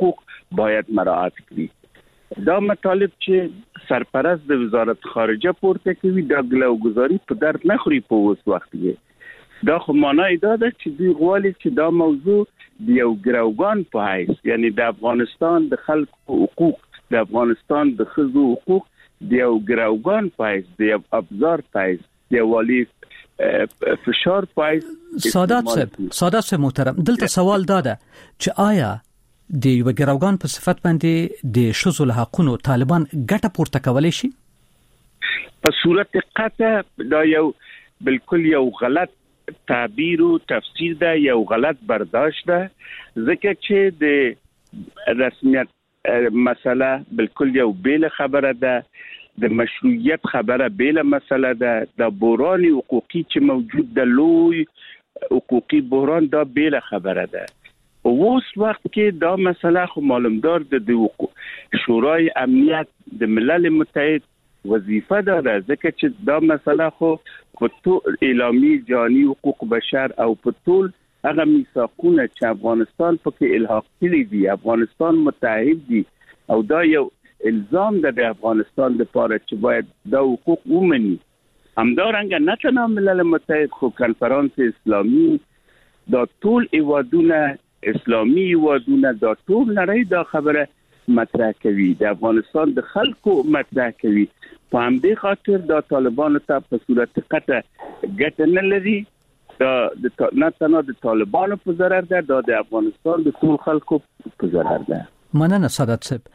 باید مراعات کړي. دا مطالب چې سرپرست د وزارت خارجه پورته کوي دا ګلوګزاري په درد نه خوري په اوس وخت کې. دا خو معنی دا ده چې دوی غواړي چې دا موضوع د یو ګروګان په حیث یعنی د افغانستان د خلکو حقوق د افغانستان د ښځو حقوق د یو ګروګان په حیث د یو ابزار په حیث د والی فشار په حیث. سادات صاحب سادات صاحب محترم دلته سوال دا ده چې آیا د یو ګروګان په صفت باندې د ښځو له حقوقو طالبان ګټه پورته کولی شي؟ په صورت قطع دا یو بالکل یو غلط تعبیر او تفسیر ده یو غلط برداشت ده ځکه چې د رسمیت مسله بالکل یو بیل خبره ده د مشروعیت خبره بیل مسله ده د بحران حقوقي چې موجود ده لوی حقوقي بحران دا بیل خبره ده. اوس وخت کې دا مسله خو معلومدار د شورای امنیت د ملل متحد وظیفه داره ځکه چې دا مسله خو په ټول اعلامیه جهانی حقوق بشر او په ټول هغه میثاقونه چې افغانستان پکې الحاق کړي دي افغانستان متحد دي او دا یو الزام ده د افغانستان لپاره چې باید دا حقوق ومني. همدارنګه نه تنها ملل متحد خو کنفرانس اسلامي دا ټول ایوادونه اسلامي ایوادونه دا ټول نړۍ دا خبره مطرح کوي د افغانستان د خلکو مطرح کوي. په همدې خاطر دا طالبانو ته په صورت قطع ګټه نه لري. دا د نه تنها د طالبانو په ضرر ده دا د افغانستان د ټول خلکو په ضرر ده. مننه سادات صاحب.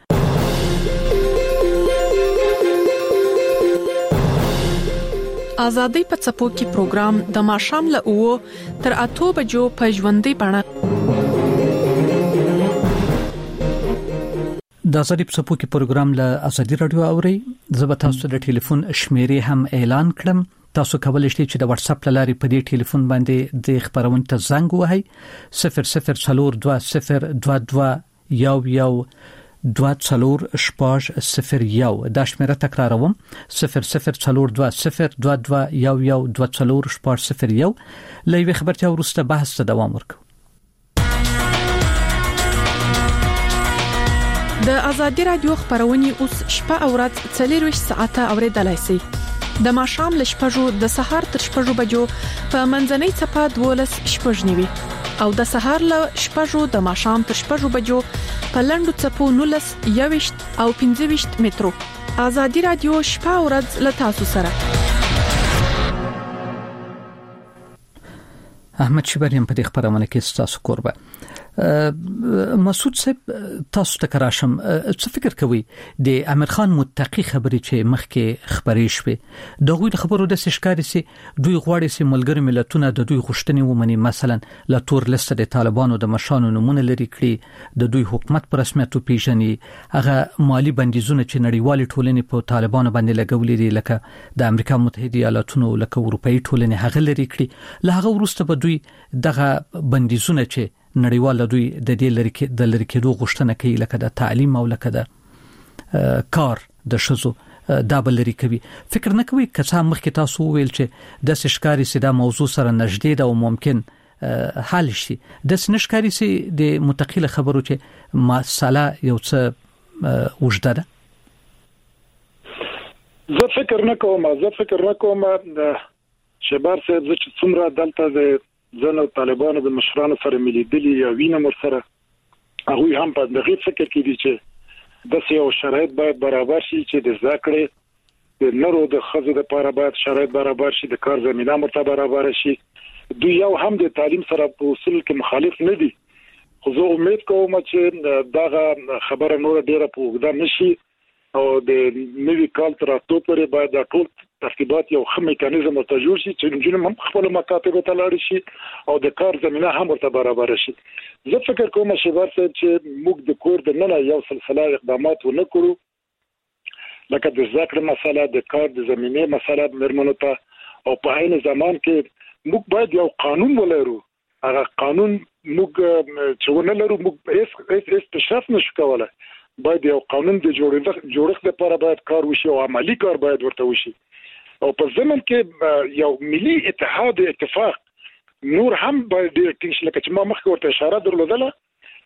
آزادۍ په څپو کې پروګرام د ماښام له اوو تر اتو بجو په ژوندۍ بڼه د آزادۍ په څپو کې پروګرام له آزادۍ رادیو اوري. زه به تاسو د ټلیفون شمیرې هم اعلان کړم. تاسو کولای شئ چې د واتس اپ لارې په دې ټلیفون باندې د خبرونه ته زنګ ووهئ صفر صفر څلور دوه صفر دوه دوه یو یو دوه څلور شپږ صفر یو. دا شمیره تکراروم صفر صفر څلور دوه صفر دوه دوه یو یو دوه څلور شپږ صفر یو. لوي خبرتیا ورسته بحث ته دوام ورکړو. د ازادي رادیو خبرونه اوس شپه او ورځ څلور ساعته اوریدلای شئ. د ماښام ل شپږو د سهار تر شپږو بجو په منځنۍ چپه دولس شپږ نیوي او د سهار ل شپږو د ماښام تر شپږو بجو په لندو چپو نولس یويشت او پنځه مترو. ازادي رادیو شپه او ورځ ل تاسو سره. احمد شبریم په دې خبرونه کې تاسو قربه. مسعود صاحب تاسو ته کراشم څه فکر کوي د امیر خان متقی خبرې چې مخکې خبرې شوه دغه د خبرو د سشکاري سي دوی غواړي سي ملګری ملتونه د دوی غوښتنې ومني مثلا لا تور لست د طالبانو د مشانو نمونه لري کړي د دوی حکومت پر رسمیت پیژني هغه مالی بندیزونه چې نړیوال ټولنې په طالبانو باندې لګولې دي لکه د امریکا متحده ایالاتونو لکه اروپאי ټولنې هغه لري کړي له هغه وروسته به دوی دغه بندیزونه چې نړیوال دوی د دې لری کې د لری کې غوښتنه کوي لکه د تعلیم او لکه د کار د شزو دا بل لري کوي. فکر نه کوي که څه مخکې تاسو ویل چې د سشکاري سي دا موضوع سره نږدې ده او ممکن حل شي د سنشکاري سي د متقیله خبرو چې مساله یو څه وجده ده. زه فکر نه کوم زه فکر نه کوم شبار صاحب چې څومره دلته د ځنه طالبانو د مشرانو سره ملیدلي یا وینه مر سره هغه هم په دغه فکر کې دي چې د سیاو شرایط باید برابر شي چې د ذکر د نورو د خزو د لپاره باید شرایط برابر شي د کار زمينه مرتبه برابر شي. دوی یو هم د تعلیم سره په اصول کې مخالف نه دي خو زه امید کوم چې دغه خبره نور ډیره په وګړه نشي او د نوي کال تر اتو پورې باید د ټول ترتیبات یو ښه میکانیزم ته جوړ شي چې جنونه هم خپل مکاتب ته لاړ شي او د کار زمينه هم ورته برابر شي. زه فکر کوم چې ورته چې موږ د کور د نه یو سلسله اقدامات ونکړو لکه د ذکر مسله د کار د زمينه مسله مرمنو ته او په عین زمان کې موږ باید یو قانون ولرو. هغه قانون موږ چې ونه لرو موږ هیڅ هیڅ پیشرفت نشو کولای. باید یو قانون د جوړښت جوړښت لپاره باید کار وشي او عملی کار باید ورته وشي او په زمن کې یو ملي اتحاد اتفاق نور هم باید ډیر ټینګ شي لکه چې ما مخکې ورته اشاره درلودله چې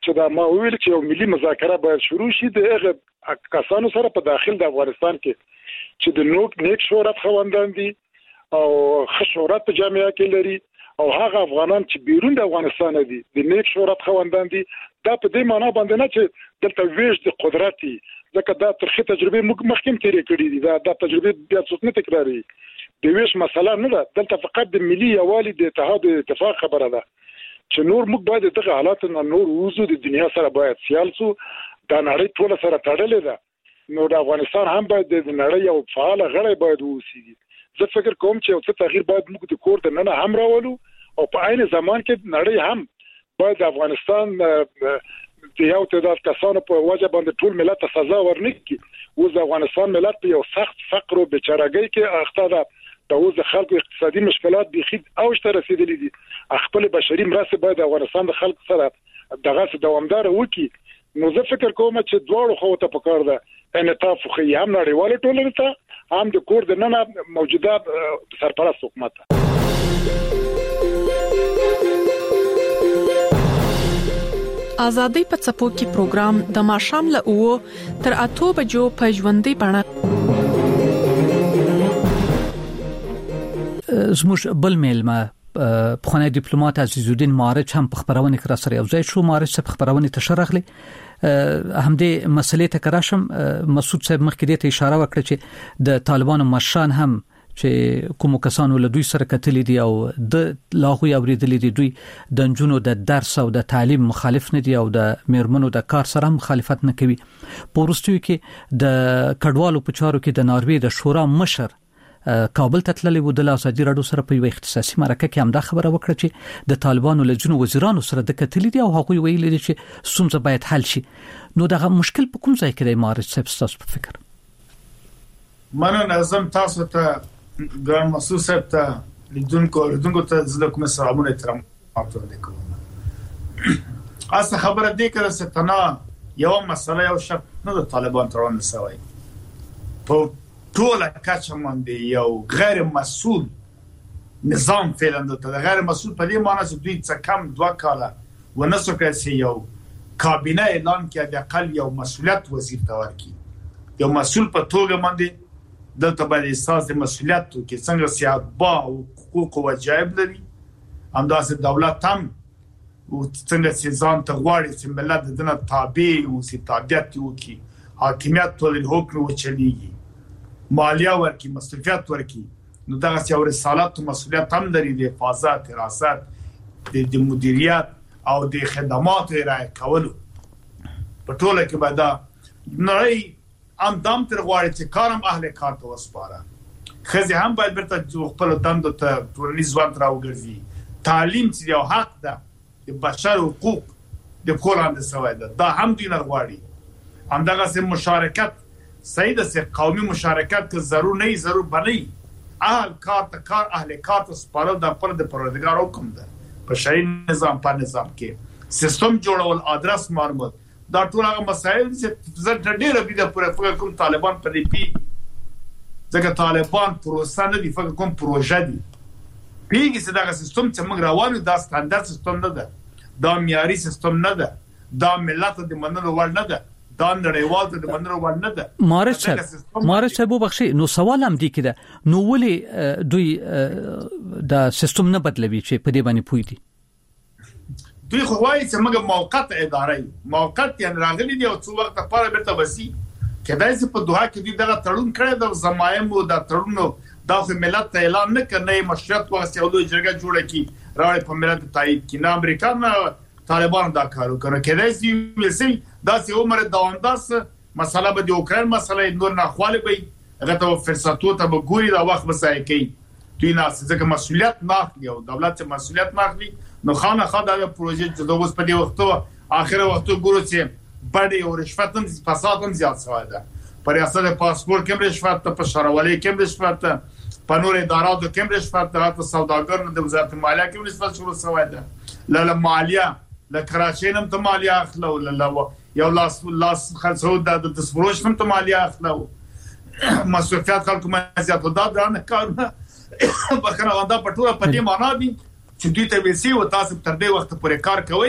چې دا ما ویل چې یو ملي مذاکره باید شروع شي د هغه کسانو سره په داخل د افغانستان کې چې د نوک نیک شهرت خوندان دي او ښه شهرت په جامعه کې لري او هغه افغانان چې بیرون د افغانستان دي د نیک شهرت خوندان دي دا په دې معنی باندې نه چې دلته ویش د قدرت ځکه دا ترخه تجربه موږ مخکې تیرې کړې دي دا د تجربه بیا څه نه تکراري د ویش مسله نه ده دلته فقط د ملي یوالي د اتحاد او اتفاق خبره ده چې نور موږ باید دغه حالات نه نور وزو د دنیا سره باید سیال سو دا نړۍ ټول سره تړلې ده نو د افغانستان هم باید د نړۍ یو فعال غړی باید ووسیږي زه فکر کوم چې یو څه تغییر باید موږ د کور د نن هم راولو او په عین زمان کې نړۍ هم باید افغانستان د یو تعداد کسانو په وجه باندې ټول ملت ته سزا ورنکړي او د افغانستان ملت په یو سخت فقر او بیچارهګۍ کې اخته ده د اوس خلکو اقتصادي مشکلات بيخي اوج ته رسیدلي دي خپل بشري مرسته باید افغانستان د خلکو سره دغه دوامدار وکړي نو زه فکر کوم چې دواړو خو ته پکار ده انعطاف خو هم نړیواله ټولنه ته هم د کور د نن موجوده سرپرست حکومت آزادۍ په څپو کې پروګرام د ماشام له اوو تر اته بجو په ژوندۍ بڼه زموږ بل میلمه پخوانی ډیپلوماټ عزیزالدین مارچ هم په خبرونه کې را سره یو ځای شو مارچ په خبرونه تشرغلی همدې مسلې ته کراشم مسعود صاحب مخکې ته اشاره وکړه چې د طالبانو مشران هم چې کوم کسانو له دوی سره کتلې دي او د لاغوي اوریدلې دي دوی د جنونو د درس او د تعلیم مخالف نه دي او د میرمنو د کار سره مخالفت نه کوي پورستوي کې د کډوالو په چارو کې د ناروې د شورا مشر کابل ته تللی و د ازادي راډیو سره په یو اختصاصي مرکه کې هم دا خبره وکړه چې د طالبانو له جنو وزیرانو سره د کتلې دي او هغوی ویلي دي چې ستونزه باید حل شي نو دغه مشکل په کوم ځای کې دی مارچ صاحب تاسو په فکر مننه نظم تاسو ته ګران مسعود صاحب ته لیدونکو لیدونکو ته زده کوم سلامونه احترام تاسو ته کوم اصل خبره دې کړه چې تنا یو مسله یو شک نه د طالبان ترونه سوي په ټول کچه باندې یو غیر مسؤل نظام فعلا د غیر مسؤل په دې معنی چې دوی څه کم دوه کاله ونسو کړي یو کابینه اعلان کړي د اقل یو مسؤلیت وزیر ته ورکړي یو مسؤل په توګه باندې دلته باندې احساس د مسؤلیت کې څنګه سیاده او حقوق او واجب لري همداسې دولت هم او څنګه چې ځان ته غواړي چې ملت دنه تابع او سي تابعیت وکړي حاکمیت ټول حکم وچليږي مالیه ورکی مسؤلیت ورکی نو دغه یو رسالت او مسؤلیت هم لري د حفاظت حراست د مدیریت او د خدمات رعایت کولو په ټوله کې بعد نړۍ ام دام تر غواړي چې کارم اهل کار ته وسپاره خزي هم باید برته خپل دند ته ټولنیز ځوان راوګرځي تعلیم چې یو حق ده د بشر حقوق د کولان د سواد دا هم دین غواړي هم دغه سم مشارکت سیده سه قومي مشارکت که ضرور نه ضرور بنئ اهل کار ته کار اهل کار ته سپارل د پر د پروردګار حکم ده په شری نظام په نظام کې سیستم جوړول ادرس معلومات دا ټول هغه مسایل چې زه ډېر به د پر فکر کوم طالبان په دې پی ځکه طالبان پروسه نه دی فکر کوم پروژه دی پیږي چې دا سیستم چې موږ روانو دا ستاندرد سیستم نه ده دا معیاري سیستم نه ده دا ملت د منلو وړ نه ده دا نړیوال د منرو باندې ده مارچ صاحب مارچ صاحب وبخښي نو سوال هم دی کده نو ولې دوی دا سیستم نه بدلوي چې په دې باندې پوي دي دوی خو وايي چې موږ موقت ادارې موقت یې راغلي دی او څو وخت لپاره بیرته وسی کدای چې په دوه کې دوی دغه تړون کړی د زمایم او د تړونو د ملت اعلان نه کړي مشروعیت واسطه او جرګه جوړه کی راوړي په ملت تایید کې نه امریکا نه طالبان دا کارو کوي کله چې وسی دا چې عمر دوامدار مسله به د اوکران مسله نور نه خاله وي هغه ته فرصتو ته به ګوري دا وخت بسای کوي دوی نه ځکه مسؤلیت نه اخلي او دولت مسؤلیت نه اخلي نو خانه خدای پروژه چې د اوس په دې وخت اخر وخت ګورو چې بډې او رشوت هم فساد هم زیات شوی ده پر ریاست پاسپورت کې رشوت په شهروالۍ کې رشوت په نور اداراتو کې رشوت د سوداګرو د وزارت مالیه کې رشوت شروع شوی ده لاله مالیه لکراچۍ هم ته مالیه اخلو لاله یو لاس لاس خلصو د تسفروش هم ته مالیه اخلو مسؤلیت خلکو مې زیات ده درنه کارونه بخنه غونډه پټوره پټي معنا دي چې دوی ته وسی او تاسو تر دې وخت پورې کار کوئ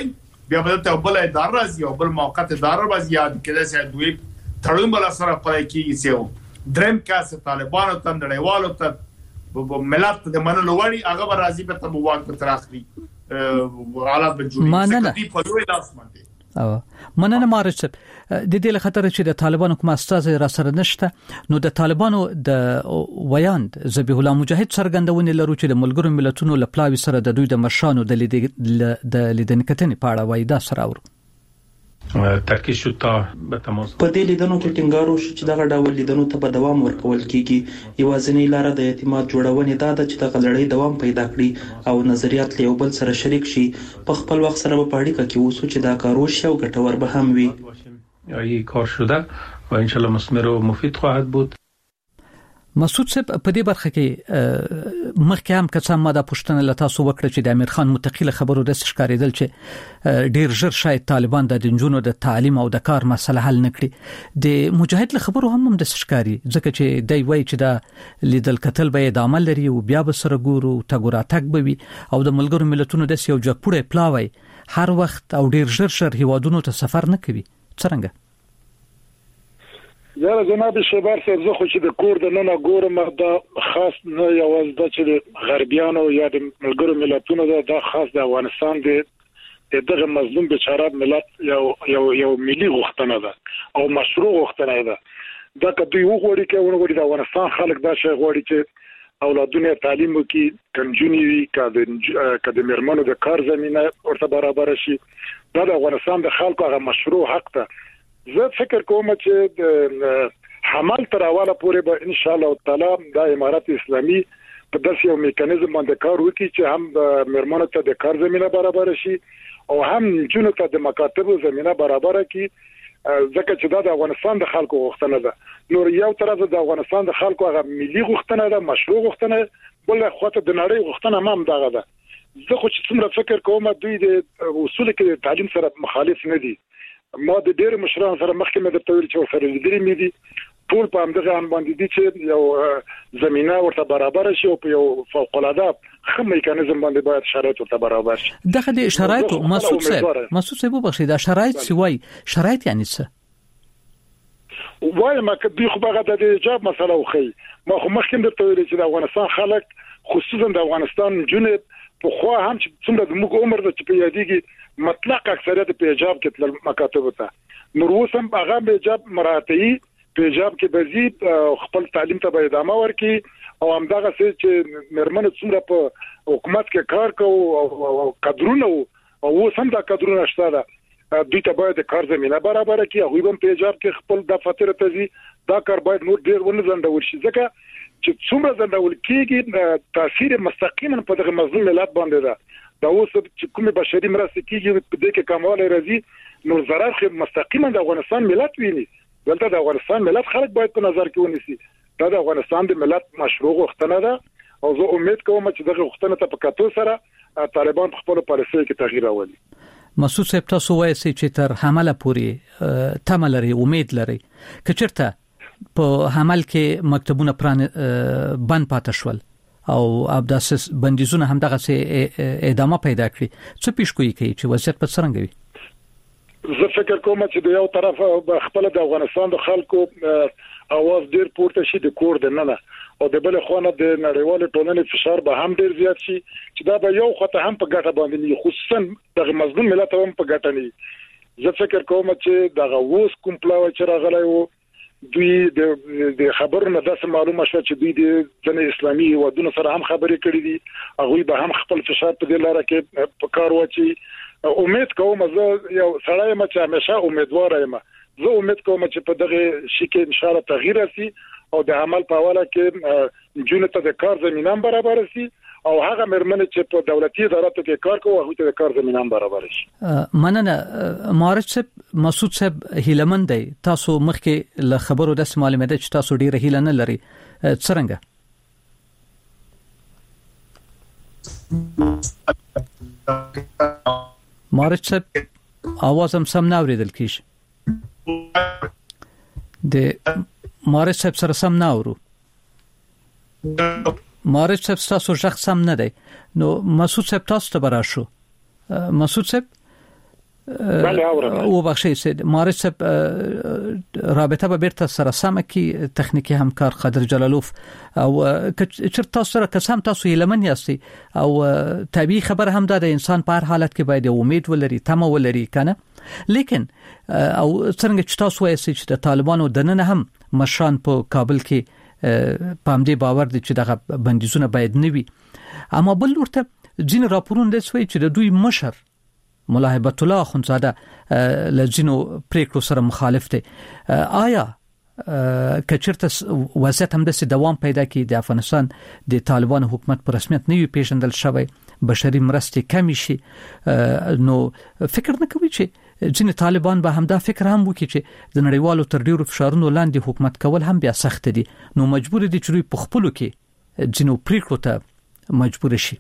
بیا به ته بل اداره راځي او بل موقت اداره راځي یاد کړه چې دوی تړون بل سره پای کیږي چې درم کاس طالبانو ته نړیوالو ته ملت د منلو وړي هغه راځي په تبوان په تراخري حالات به جوړي چې په لوی لاس باندې او مننه مارچ د دې له خطر چې د طالبانو کوم استاد را سره نشته نو د طالبانو د ویاند ذبیح الله مجاهد څرګندونه لرو چې د ملګرو ملتونو له پلاوی سره د دوی د مشرانو د لیدنکتنې په اړه وایي دا سره ورو تاکید شو تا به تماس په دې لیدنو کې ټینګار وشو چې دغه ډول لیدنو ته به دوام ورکول کیږي یوازینی لار د اعتماد جوړونې دا ده چې د غلړې دوام پیدا کړي او نظریات له یو بل سره شریک شي په خپل وخت سره په اړیکه کې اوسو چې دا کار وشي او ګټور به هم وي ای کار شده و ان شاء الله مثمر و مفید خواهد بود. مسعود صاحب په دې برخه کې مخکې هم کڅم ماده پښتنه لتا سو وکړه چې د امیر خان متقیله خبرو د ښکارېدل چې ډیر ژر شاید طالبان د جنونو د تعلیم او د کار مسله حل نکړي د مجاهد له خبرو هم د ښکاری ځکه چې دای وای چې دا لیدل کتل به د عمل لري او بیا به سره ګورو تګورا تک به وي او د ملګرو ملتونو د سیو جګپوړې پلاوي هر وخت او ډیر ژر شر هیوادونو ته سفر نه کوي څنګه یا جناب شبار صاحب زه خو چې د کور د نن ګورم دا خاص نه یوازې د چې غربیانو یا د ملګرو ملتونو دا, دا خاص د افغانستان د دغه مظلوم بیچاره ملت یو یو یو ملي غوښتنه ده او مشروع غوښتنه ده دا کدی وګوري کې ونغوري د افغانستان خلک دا شی غواړي چې اولادونه تعلیم وکړي کنجونی وي کده کده مرمنو د کار زمينه ورته برابر شي دا د افغانستان د خلکو هغه مشروع حق ده. زه فکر کوم چې د حمل تر اوله پورې به ان شاء الله تعالی د امارات اسلامي په داسې یو میکانیزم باندې کار وکړي چې هم د مرمنو ته د کار زمينه برابر شي او هم جنونو ته د مکاتبو زمينه برابر کړي ځکه چې دا د افغانستان د خلکو غوښتنه ده. نور یو طرف د افغانستان د خلکو هغه ملي غوښتنه ده مشروع غوښتنه بل خواته د نړۍ غوښتنه هم دغه ده. زه خو چې څومره فکر کوم دوی د اصول کې تعلیم سره مخالف نه دي. ما د ډېر مشرانو سره مخکې مې د تویل چې سره لیدلې مې دي ټول په همدغه ان باندې دي چې یو زمينه ورته برابر شي او په یو فوق العاده خو میکانیزم باندې باید شرایط ورته برابر شي. دغه د شرایط مسعود صاحب مسعود صاحب بخښي دا شرایط سوي شرایط یعنی څه وای ما کدي خو هغه د ایجاب مسله وخی ما خو مخکې د تویل چې د افغانستان خلک خصوصا د افغانستان جنوب په خو هم چې څومره د موږ عمر د چې په یادېږي مطلق اکثریت په ایجاب کې تل مکاتب ته نور وسم هغه به ایجاب مراتعي په ایجاب کې بزید خپل تعلیم ته به ادامه ورکړي او همدغه چې مرمنه څومره په حکومت کې کار کوي او قدرونه او وسم دا قدرونه شته ده دوی ته باید کار زمينه برابر کړي هغه هم په ایجاب کې خپل د فتره تزي دا کار باید نور ډیر ونه زندول شي ځکه چې څومره زندول کېږي تاثیر مستقیما په دغه مظلوم ملت باندې ده. دا اوس چې کومه بشري مرسته کیږي په دې کې کمواله راځي نو ضرر خو مستقیما د افغانستان ملت ویني دلته د افغانستان ملت خلک باید په نظر کې ونیسي دا د افغانستان د ملت مشروع غوښتنه ده او زه امید کوم چې دغه غوښتنه ته په کتو سره طالبان په خپل پالیسي کې تغییر راولي. مسعود صاحب تاسو وایي چې تر حمله پورې تمه لري امید لري کچرته په حمل کې مکتبونه پران بند پاتې شول او ابداسس بندیزونه هم دغه سه ادامه پیدا کړی څه پیشګویي کوي چې وضعیت په څنګه وي؟ زه فکر کوم چې د یو طرف خپل د افغانستان د خلکو اواز ډیر پورته شي د کور د ننه او د بل خوانه د نړیوال ټولنې فشار به هم ډیر زیات شي چې دا به یو خطه هم په ګټه باندې نه خصوصا د مظلوم ملت هم په ګټه نه. زه فکر کوم چې دغه ووس کوم پلاوی چې راغلی وو دوی د خبرونو داسې معلومه شو چې دوی د ځنې اسلامي ودونو سره هم خبرې کړې دي هغه به هم خپل فشار په دې لاره کې په کار واچي. امید کوم زه یو سړی یم چې همیشه امیدوار یم زه امید کوم چې په دغه شي کې ان شاء الله تغییر راسي او د عمل په حواله کې جنونو ته د کار زمينه برابر شي او هغه مرمنه چې په دولتي اداراتو کې کار کوي هغه ته د کار زمينه برابر شي. مننه مارچ صاحب مسعود صاحب هیلمن دی تاسو مخکې له خبرو د معلومات چې تاسو ډیره هیله نه لري څنګه مارچ صاحب आवाज هم سم نه اوریدل کیږي د مارچ صاحب سره سم نه اورو مارچ صاحب تاسو ځخ سم نه دی نو مسعود صاحب تاسو ته براشو مسعود صاحب بله اورم او بخشي سید مارج صاحب رابطه به بیرته سره سم کی تخنیکی همکار قادر جلالوف او چر تاسو سره قسم تاسو یلمن یاستي او طبيعي خبر هم ده انسان په هر حالت کې باید امید ولري تمه ولري کنه لیکن او څنګه چې تاسو وایئ چې د طالبانو دننه هم مشران په کابل کې پام دې باور دي چې دغه بندیزونه باید نوي اما بل ورته ځین راپورونه د سوي چې د دوی مشر مولا هیبت الله اخونزاده لجنو پریکړو سره مخالف دي آیا کچرته وضعیت هم د دوام پیدا کی د افغانستان د طالبان حکومت پر رسمیت نه پیژندل شوی بشري مرستې کمی شي نو فکر نه کوي چې ځین طالبان به هم دا فکر هم وکړي چې د نړیوالو تر ډیرو فشارونو لاندې حکومت کول هم بیا سخت دي نو مجبور دي چې په خپلو کې ځینو پریکړو ته مجبور شي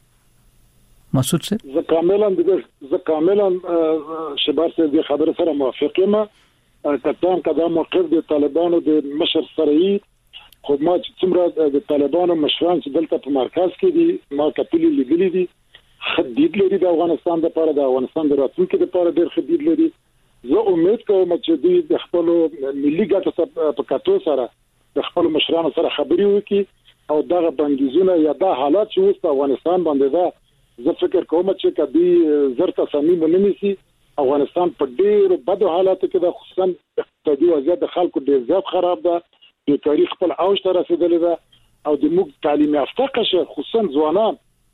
مسعود صاحب زه کاملا زه کاملا شباب سره د خبره سره موافق یم کتان قدم موقف د طالبانو د مشر سره خو ما چې څومره د طالبانو مشران چې دلته په مرکز کې دي ما کتلې لیدلې دي خدید لري د افغانستان لپاره د افغانستان د راتلونکي لپاره ډېر خدید لري زه امید کوم چې دوی د خپل ملي ګټو په کتو سره د خپل مشرانو سره خبرې وکړي او دغه بندیزونه یا د حالات چې اوس په افغانستان باندې ده زه فکر کوم چې کدی زر تصمیم ونیسي افغانستان په ډېر بد حالاتو کې د خصوصا اقتصادي وضعیت د خلکو ډېر زیات خراب ده د تاریخ خپل اوج ته رسیدلی ده او د موږ تعلیم یافته قشر خصوصا ځوانان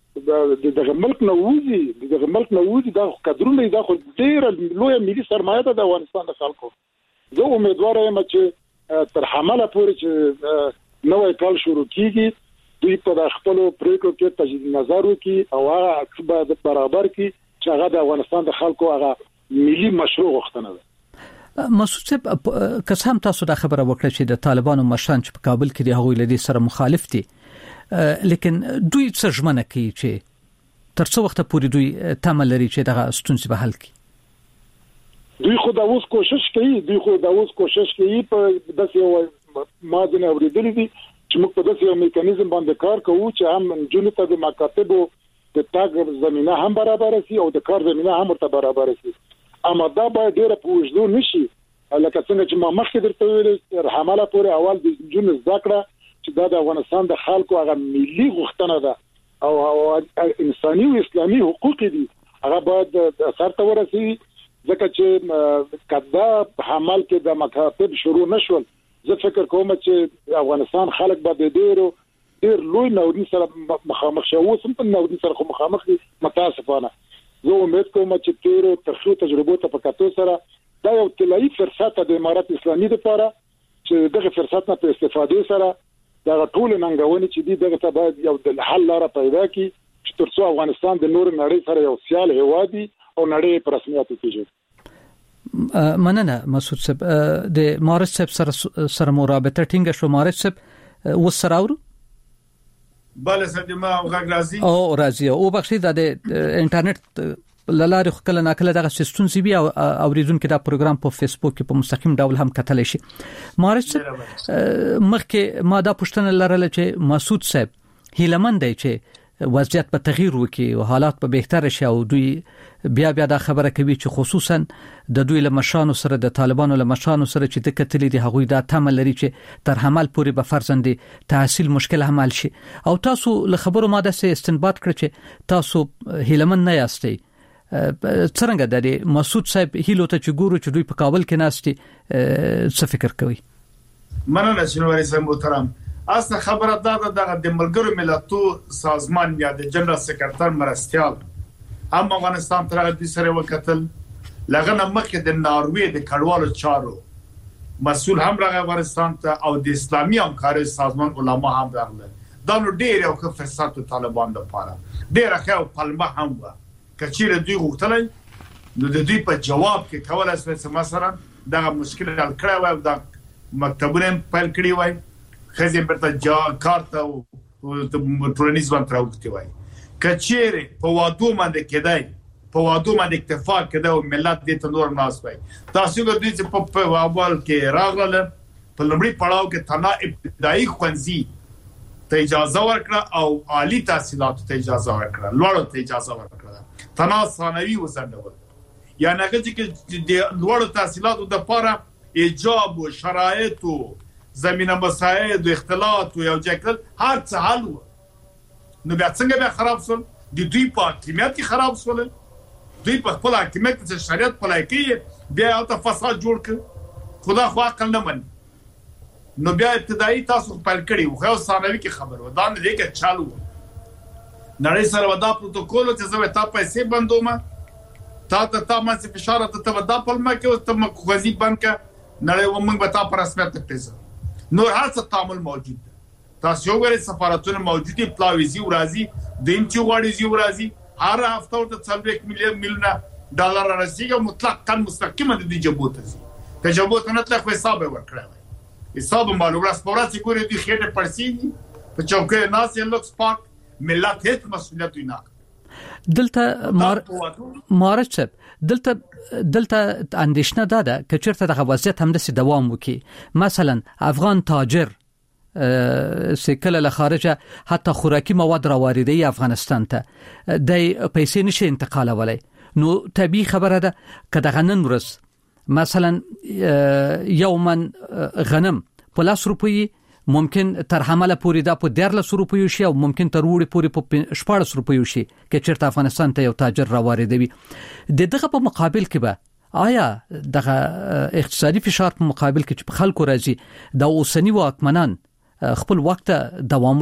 د دغه ملک نووزي دغه ملک نووزي د قدرونه د خو ډېر لوی ملي سرمایه ده د افغانستان د خلکو زه امیدوار یم چې تر حمله پورې چې نوې کال شروع کیږي دوی په خپل پریکړو کې تجدید نظر وکړي او هغه به برابر کړي چې هغه د افغانستان د خلکو هغه ملي مشروع غوښتنه ده مسعود صاحب قسم تاسو د خبره وکړه چې د طالبانو مشران چې په کابل کې د هغوی لدی سره مخالف دي لیکن دوی څه ژمنه کوي چې تر څو وخت پورې دوی تمه لري چې دغه ستونزې به حل کړي دوی خو دا اوس کوشش کوي دوی خو دا اوس کوشش کوي په داسې یو ماده نه اوریدلې دي چې موږ په داسې یو میکانیزم باندې کار کوو چې هم جنونو ته د مکاتبو د تاګ زمينه هم برابر شي او د کار زمينه هم ورته برابر شي اما دا به ډېر پوښتنه نشي لکه څنګه چې ما مخکې درته ویل حمله پورې اول د جنونو ذکر چې دا د افغانستان د خلکو هغه ملي غوښتنه ده او انساني او اسلامي حقوق دي هغه باید اثر ته ورسي ځکه چې کدا حمل کې د مکاتب شروع نشول زه فکر کوم چې افغانستان خلک به ډېر ډېر لوی نوډي سره مخامخ شوو سم په نوډي سره مخامخ دي متاسفانه زه امید کوم چې تیر ترخو تجربو ته پکاتو سره دا یو طلایی فرصت د امارات اسلامي لپاره چې دغه فرصت نه په استفاده سره دا ټول ننګونې چې دي دغه ته باید یو د حل لاره پیدا کړي چې ترڅو افغانستان د نور نړۍ سره یو سیال هوادي او نړۍ په رسمیت وپیژني مننه مسعود صاحب د مارج صاحب سره سره مرابطه ټینګه شو مارج صاحب وسره اورو بله سدما غږ راځي او راځي او بخښي د انټرنیټ لاره خپل ناکله دغه سیستم سی بي او اوریدونکو دا پروګرام په فیسبوک کې په مستقیم ډول هم کتلی شي مارج مخکې ما دا پوښتنه لرله چې مسعود صاحب هیلمن دی چې وضعیت په تغییر وکړي او حالات په بهتر شي او دوی بیا بیا دا خبره کوي چې خصوصا د دوی له مشرانو سره د طالبانو له مشرانو سره چې د کتلې دي هغوی دا تمه لري چې تر حمل پورې به فرزند تحصیل مشکل حل شي او تاسو له خبرو ماده سه استنباط کړ چې تاسو هیلمن نه یاستئ څنګه د دې مسعود صاحب هیلو ته چې ګورو چې دوی په کابل کې ناستي څه فکر کوي مننه شنواری صاحب محترم اصل خبره دا ده د ملګرو ملتونو سازمان یا د جنرال سکرټر مرستيال هم افغانستان تر دې سره وکتل لغه مخکې د ناروې د کډوالو چارو مسول هم راغی افغانستان ته او د اسلامي همکاري سازمان علما هم راغله دا نو ډېر یو ښه فرصت طالبان لپاره ډېر ښه پلمه هم و کچېره دوی غوښتل نو د دوی په جواب کې کولای شي چې مثلا دا مشکل حل کړی وای دا مکتبونه پیل کړی وای خزي برته جا کارت او ټولنیز باندې راوځي وای کچېره په وادو باندې کېدای په وادو باندې اکتفا کېدای او ملت دې ته نور ناس وای تاسو د دې په اول کې راغله په لومړي پړاو کې تنا ابتدایي خوندزي ته اجازه ورکړه او عالی تحصیلات ته اجازه ورکړه لوړو ته اجازه ورکړه تنا ثانوي وسنډول یا نه چې د لوړ تحصیلاتو د لپاره ایجاب او شرایط او زمينه مساعد او اختلاط او یو ځکل هر څه حل و نو بیا څنګه به خراب شول د دوی په حکومت کې خراب شول دوی په خپل حکومت کې شریعت پلي کوي بیا او ته فساد جوړ کړ خدا خو عقل نه من نو بیا ابتدایي تاسو خپل کړی خو ثانوي کې خبر و دا نه دی کې چالو نړۍ سره ودا پروتوکول چې زه ته پیسې بندوم تا ته تا ما څه فشار ته ودا په ما کې او ته مخوزي بانک نړۍ ومنګ به تا پر رسمیت پیسې نور هر څه تعامل موجود تاسو یو غره سفارتونه موجودي پلاویزي ورازي دیم چې غواړي زی ورازي هر هفته ورته څلور میلیون میلیونه ډالر راځي مطلقاً مستقیمه د جبوت سي ته جبوت نه تل حساب ورکړای حساب معلومه سپوراسي کوي د خېټه پرسي په چوکې ناس یې لوکس پاک ملت هیڅ مسؤلیت نه دلته مار مارچب دلته دلته اندیشنه داده که چیرته د وضعیت هم د دوام وکي مثلا افغان تاجر سکل له خارجه حتی خوراکي مواد را واردوي افغانستان ته د پیسې نشي انتقال ولای نو طبيعي خبره ده که د غنن ورس مثلا یوما غنم په لاس روپی ممکن تر حمله پوری دا په ډیر لس روپیو شي او ممکن تر وړي پوری په شپږ روپیو شي چې چیرته افغانستان ته یو تاجر را واردوي د دغه په مقابل کې به آیا دغه اقتصادي فشار په مقابل کې چې خلکو راځي د اوسنی واکمنان خپل وخت دوام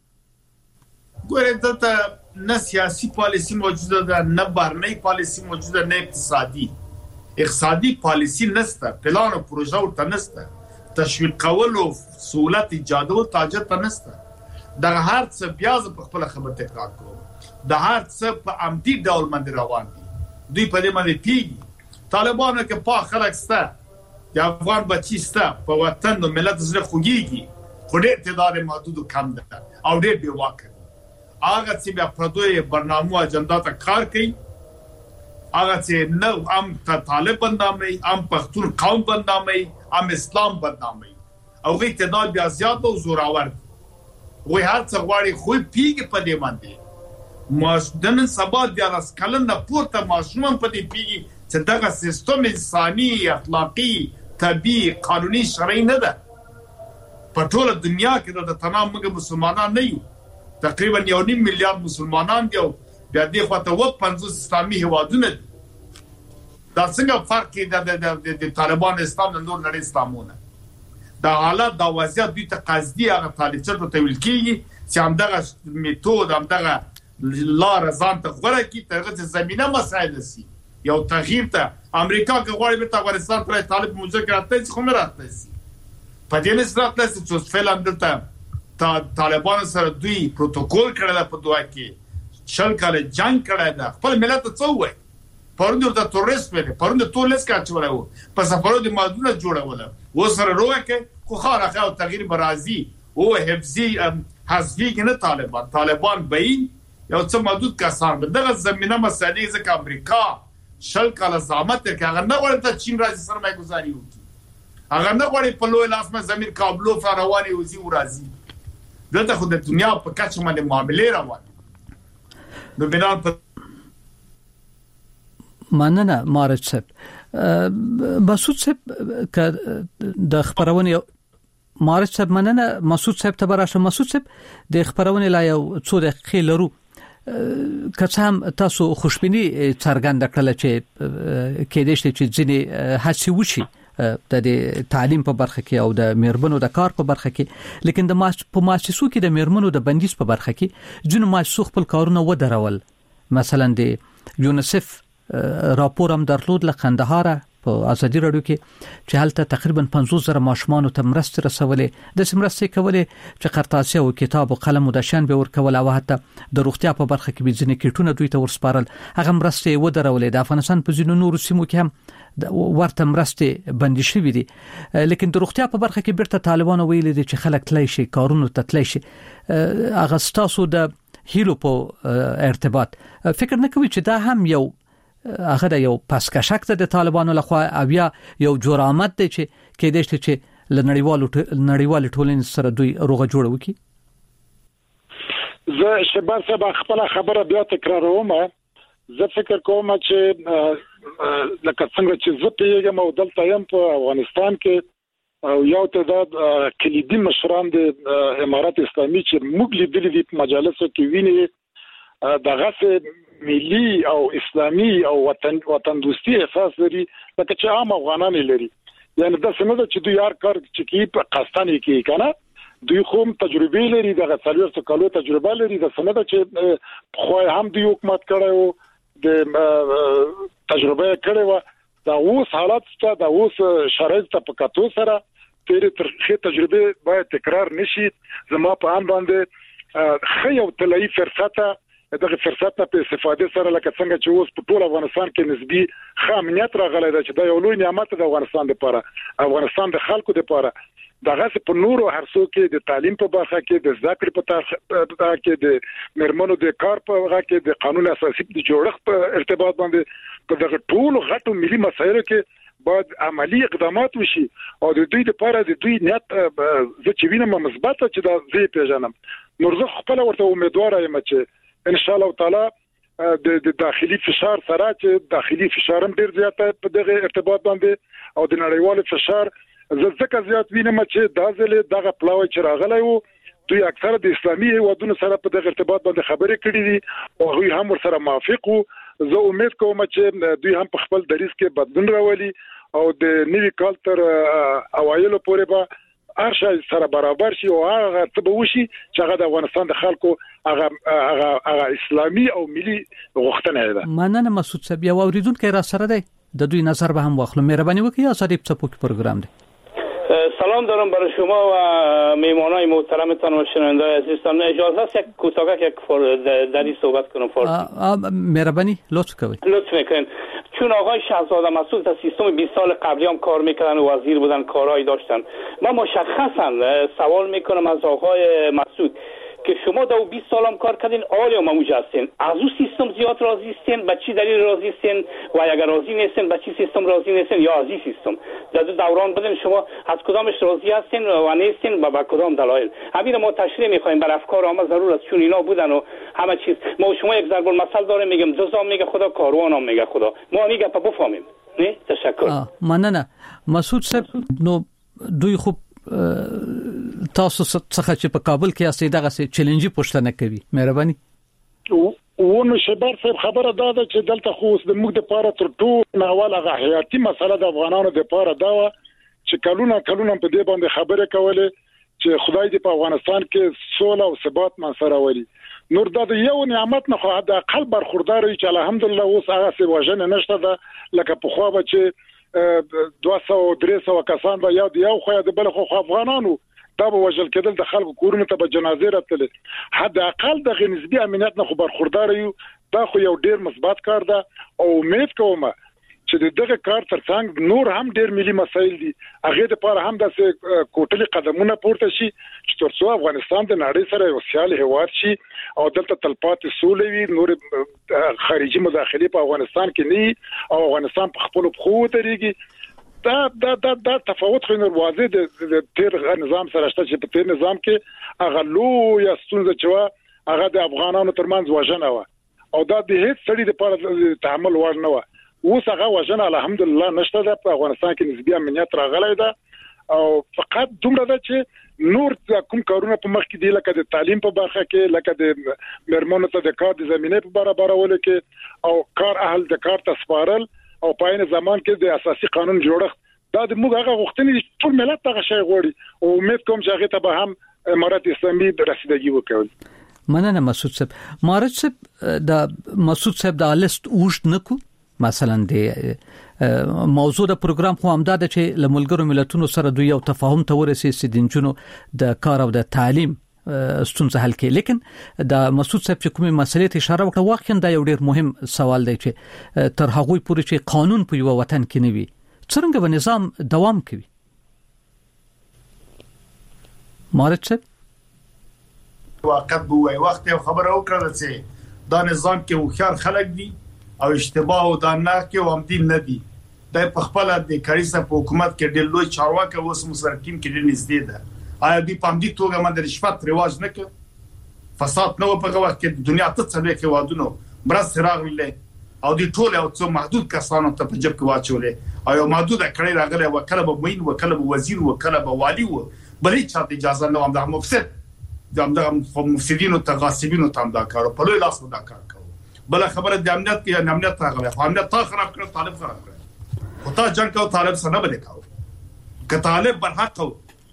ورکړي ګوره دلته نه سیاسي پالیسی موجوده ده نه بهرنۍ پالیسی موجوده نه اقتصادي اقتصادي پالیسی نشته پلان او پروژه ورته نشته تشویق کول او سہولت ایجادول تاجر ته نشته د هر څه بیا په خپل خبر تکرار کوم د هر څه په عمدي ډول باندې روان دي دوی په دې باندې پیږي طالبانو کې په خلک سته د افغان بچی سته په وطن او ملت زړه خوږيږي خو ډېر تعداد محدود کم ده او ډېر بې واکه هغه چې بیا پردوی برنامو اجندا ته کار کوي هغه چې نو ام طالب بندامي ام پښتون قوم بندامي ام اسلام بدنامي او غي تعداد بیا زیات او زوراور وي هر څه غواړي خو پیګ په دې باندې ماشدن سبا بیا راس کلن نه پورته ماشوم په دې پیګ چې دغه سیستم انساني اخلاقی طبيعي قانوني شرعي نه ده په ټوله دنیا کې د تمام موږ مسلمانان نه یو تقریبا یو نیم میلیارډ مسلمانان دي بیا دې خواته و پنځوس اسلامي هوادونه دا څنګه فرق دی د طالبان اسلام د نور نړۍ اسلامونه دا حالت دا وضعیت دوی ته قصدي هغه طالبچه ته ویل کیږي چې همدغه میتود همدغه لار ځان ته غوړه کی ترغه زمينه مسایل سي یو تغییر ته امریکا کې غواړي په افغانستان پر طالب مذاکرات ته خو مراتب سي په دې نسبت له څه فعلا دلته طالبان سره دوی پروتوکول کړل په دوه کې شل کال جنگ کړی دا خپل ملت ته وای پروند د تورست په پروند تورلس کا چوراو په سفرو د مادونه جوړول و سره روکه خو خارخه او تغییر برازي او حفظي حذفي کنه طالبان طالبان بین یو څه محدود کسان دغه زمينه مسالې ځکه امریکا شل کال زعامت کې هغه نه ورته چین راځي سرمایه گذاري وکړي هغه نه غواړي په لوی لاس مې زمير کابلو فرواني وزي ورازي دلته خو د دنیا په کچه باندې معاملې روان نو بنا په مننه مارچ صاحب مسعود صاحب ک د خبرونه مارچ صاحب مننه مسعود صاحب ته براشه مسعود صاحب د خبرونه لا یو څو دقیقې لرو که هم تاسو خوشبینی څرګنده کړل چې کې دې چې ځینې هڅې وشي د تعلیم په برخه کې او د میرمنو د کار په برخه کې لیکن د ماس په مؤسسو کې د میرمنو د بندیز په برخه کې ځینې مؤسسو خپل کارونه ودرول مثلا د یونیسف راپور هم درلود له قندهار په ازادي رادیو کې چې هلته تقریبا پنځوس زره ماشومان ته مرسته رسولې د سمرسته کولې چې قرطاسي او کتاب او قلم او د شان به ورکول او حتی د روغتیا په برخه کې به ځینې کیټونه دوی ته ورسپارل هغه مرسته ودرولې د افغانستان په ځینو نورو سیمو کې هم ورته مرسته بندي شوې دي لیکن د روغتیا په برخه کې بیرته طالبان ویل دي چې خلک تلای شي کارونه تلای شي هغه ستاسو د هیلو په ارتباط فکر نه کوي چې دا هم یو هغه د یو پاسکشک د طالبانو لخوا او یا یو جرامت دی چې کې دې چې لنړیوالو نړیوال ټولنې سره دوی روغه جوړ وکي زه شباب صاحب خپل خبره بیا تکراروم زه فکر کوم چې لکه څنګه چې زه پیږم او دلته یم په افغانستان کې او یو تعداد کلیدي مشران د امارات اسلامي چې موږ لیدلي دي په مجالسو کې ویني دغه ملي او اسلامي او وطن وطن دوستي احساس لري لکه چې عام افغانان لري یعنی دا څنګه چې دوی یار کار چې کې په قسطنی کې کنه دوی خو تجربه لري دغه څلور څو کالو تجربه لري دا څنګه چې خو هم دوی حکومت کړو د تجربه کړې و دا اوس حالات ته دا اوس شرایط ته په کتو سره تیر ترخه تجربه باید تکرار نشي زما په ان باندې خې او تلای فرصت دغه فرصت په استفاده سره لکه څنګه چې اوس په ټول افغانستان کې نسبی خامنیت راغلی دا چې دا یو لوی نعمت د افغانستان لپاره افغانستان د خلکو لپاره دغه په نورو هرڅو کې د تعلیم په برخه کې د ذکر په برخه کې د مرمنو د کار په برخه کې د قانون اساسي د جوړښت په ارتباط باندې په دغه ټول غټو ملي مسایلو کې باید عملی اقدامات وشي او د دوی لپاره د دوی نیت زه چې وینم مثبت چې دا زی پیژنم نور زه خپل ورته امیدوار یم چې ان شاء الله تعالی د داخلي فشار سره چې داخلي فشار هم ډیر زیات په دغه ارتباط باندې او د نړیوال فشار زه ځکه زیات وینم چې دا ځلې دغه پلاوی چې راغلی وو دوی اکثره د اسلامي هیوادونو سره په دغه ارتباط باندې خبرې کړې دي او هغوی هم ورسره موافق وو زه امید کوم چې دوی هم په خپل دریځ کې بدلون راولي او د نوي کال تر اوایلو پورې به هر شي سره برابر شي او هغه څه به وشي چې هغه د افغانستان د خلکو هغه هغه هغه اسلامي او ملي غوښتنه ده. مننه مسعود صاحب یو اوریدونکو را سره دی د دوی نظر به هم واخلو. مهرباني وکړئ آزادی پڅپوک پروگرام دی. سلام دارم برای شما و میهمانای محترمتان و شنونده‌های عزیزتان. اجازه است یک کوتاه یک دری صحبت کنم فارسی؟ مهربانی لطف کنید. لطف میکنین. چون آقای شهزاده مسعود در سیستم بیست سال قبلی هم کار میکردن و وزیر بودن کارهایی داشتن. من مشخصا سوال میکنم از آقای مسعود که شما در بیست سال هم کار کردین عالی هم موجه هستین از اون سیستم زیاد راضی هستین به چی دلیل راضی هستین و اگر راضی نیستین به چی سیستم راضی نیستین یا از این سیستم در دوران بدین شما از کدامش راضی هستین و نیستین و با کدام دلایل همین ما تشریح میخوایم بر افکار ما ضرور است چون اینا بودن و همه چیز ما شما یک ضرب المثل داریم میگم جزا میگه خدا کاروان هم میگه خدا ما میگه پا بفهمیم نه تشکر مننه مسعود صاحب نو دوی خوب تاسو څخه چې په کابل کې اسې دغه سي چیلنجي پوښتنه کوي مهرباني و نو شبر صاحب خبره دا ده چې دلته خو د موږ د پاره تر ټولو اول هغه حیاتي مسله د افغانانو د پاره دا و چې کلونه کلونه په دې باندې خبره کوله چې خدای دې په افغانستان کې سوله او ثبات منصور ولي نور دا یو نعمت نه خو د قلب برخوردار چې الحمدلله اوس هغه څه وژنه نشته ده لکه په خو به چې دوه سوه درې سوه کسان به یو یو خو د بل خو افغانانو دا به وژل کېدل د خلکو کورونو ته به جنازې راتلې حد اقل د نسبي امنیت نه خو برخوردار یو دا خو یو ډیر مثبت کار ده او امید کوم چې دغه کار ترڅنګ نور هم ډیر ملي مسایل دي هغه د پاره هم د کوټلي قدمونه پورته شي چې ترڅو افغانستان د نړۍ سره یو سیال هیواد شي او دلته تلپاتې سولې وي نور خارجي مداخله په افغانستان کې نه او افغانستان په خپل خو درېږي دا دا دا دا تفاوت خو نور واضح د تیر نظام سره شته چې په تیر نظام کې هغه لوی ستونزه چې هغه د افغانانو ترمنځ وژنه و او دا د هیڅ سړي لپاره تحمل وړ نه و اوس هغه وژنه الحمدلله نشته ده په افغانستان کې نسبي امنیت راغلی ده او فقط دومره ده چې نور کوم کارونه په مخ کې دي لکه د تعلیم په برخه کې لکه د مرمنو ته د کار د زمينه په برابرولو کې او کار اهل د کار تسپارل او په عین زمان کې د اساسي قانون جوړښت دا د موږ هغه غوښتنې ټول ملت هغه شی غواړي او امید کوم چې هغه ته به هم امارات اسلامي رسیدګي وکړي مننه مسعود صاحب مارج صاحب د مسعود صاحب د لیست اوښ نکو مثلا د موضوع د پروګرام خو همدا د چې لملګرو ملتونو سره دوی یو تفاهم ته ورسېږي چې د جنونو د کار او د تعلیم ستونزه حل کړي لیکن د مسعود صاحب چې کومه مسلې ته اشاره وکړه واقعا دا یو ډیر مهم سوال دی چې تر هغه پورې چې قانون په یو وطن کې نه وي څنګه به نظام دوام کوي مارچ وقت بوای وخت یو خبره وکړه چې دا نظام کې وخیار خلک دي او اشتباه او دا نه کې وم دي نه دي د په خپل د کاریسه په حکومت کې ډېر لوی چارواکي اوس مسرکیم کې ډېر نږدې ده آیا دی پام دي توګه من د رشوت رواج نه کې فساد نو په هغه وخت کې دنیا ته څلې کې وادونو برس راغله او د ټول او څو محدود کسانو ته په جب کې واچولې او یو محدود کړي راغله وکړه به مين وکړه به وزیر وکړه به والی و بلې چاته اجازه نه هم د مفسد د د مفسدینو تغاصبینو تام دا کار په لوی لاس دا کار کوي بل خبره د امنیت کې امنیت راغله امنیت تا خراب کړ طالب خراب کړ او تا جنگ کو طالب سره نه بلې کاو که طالب بل حق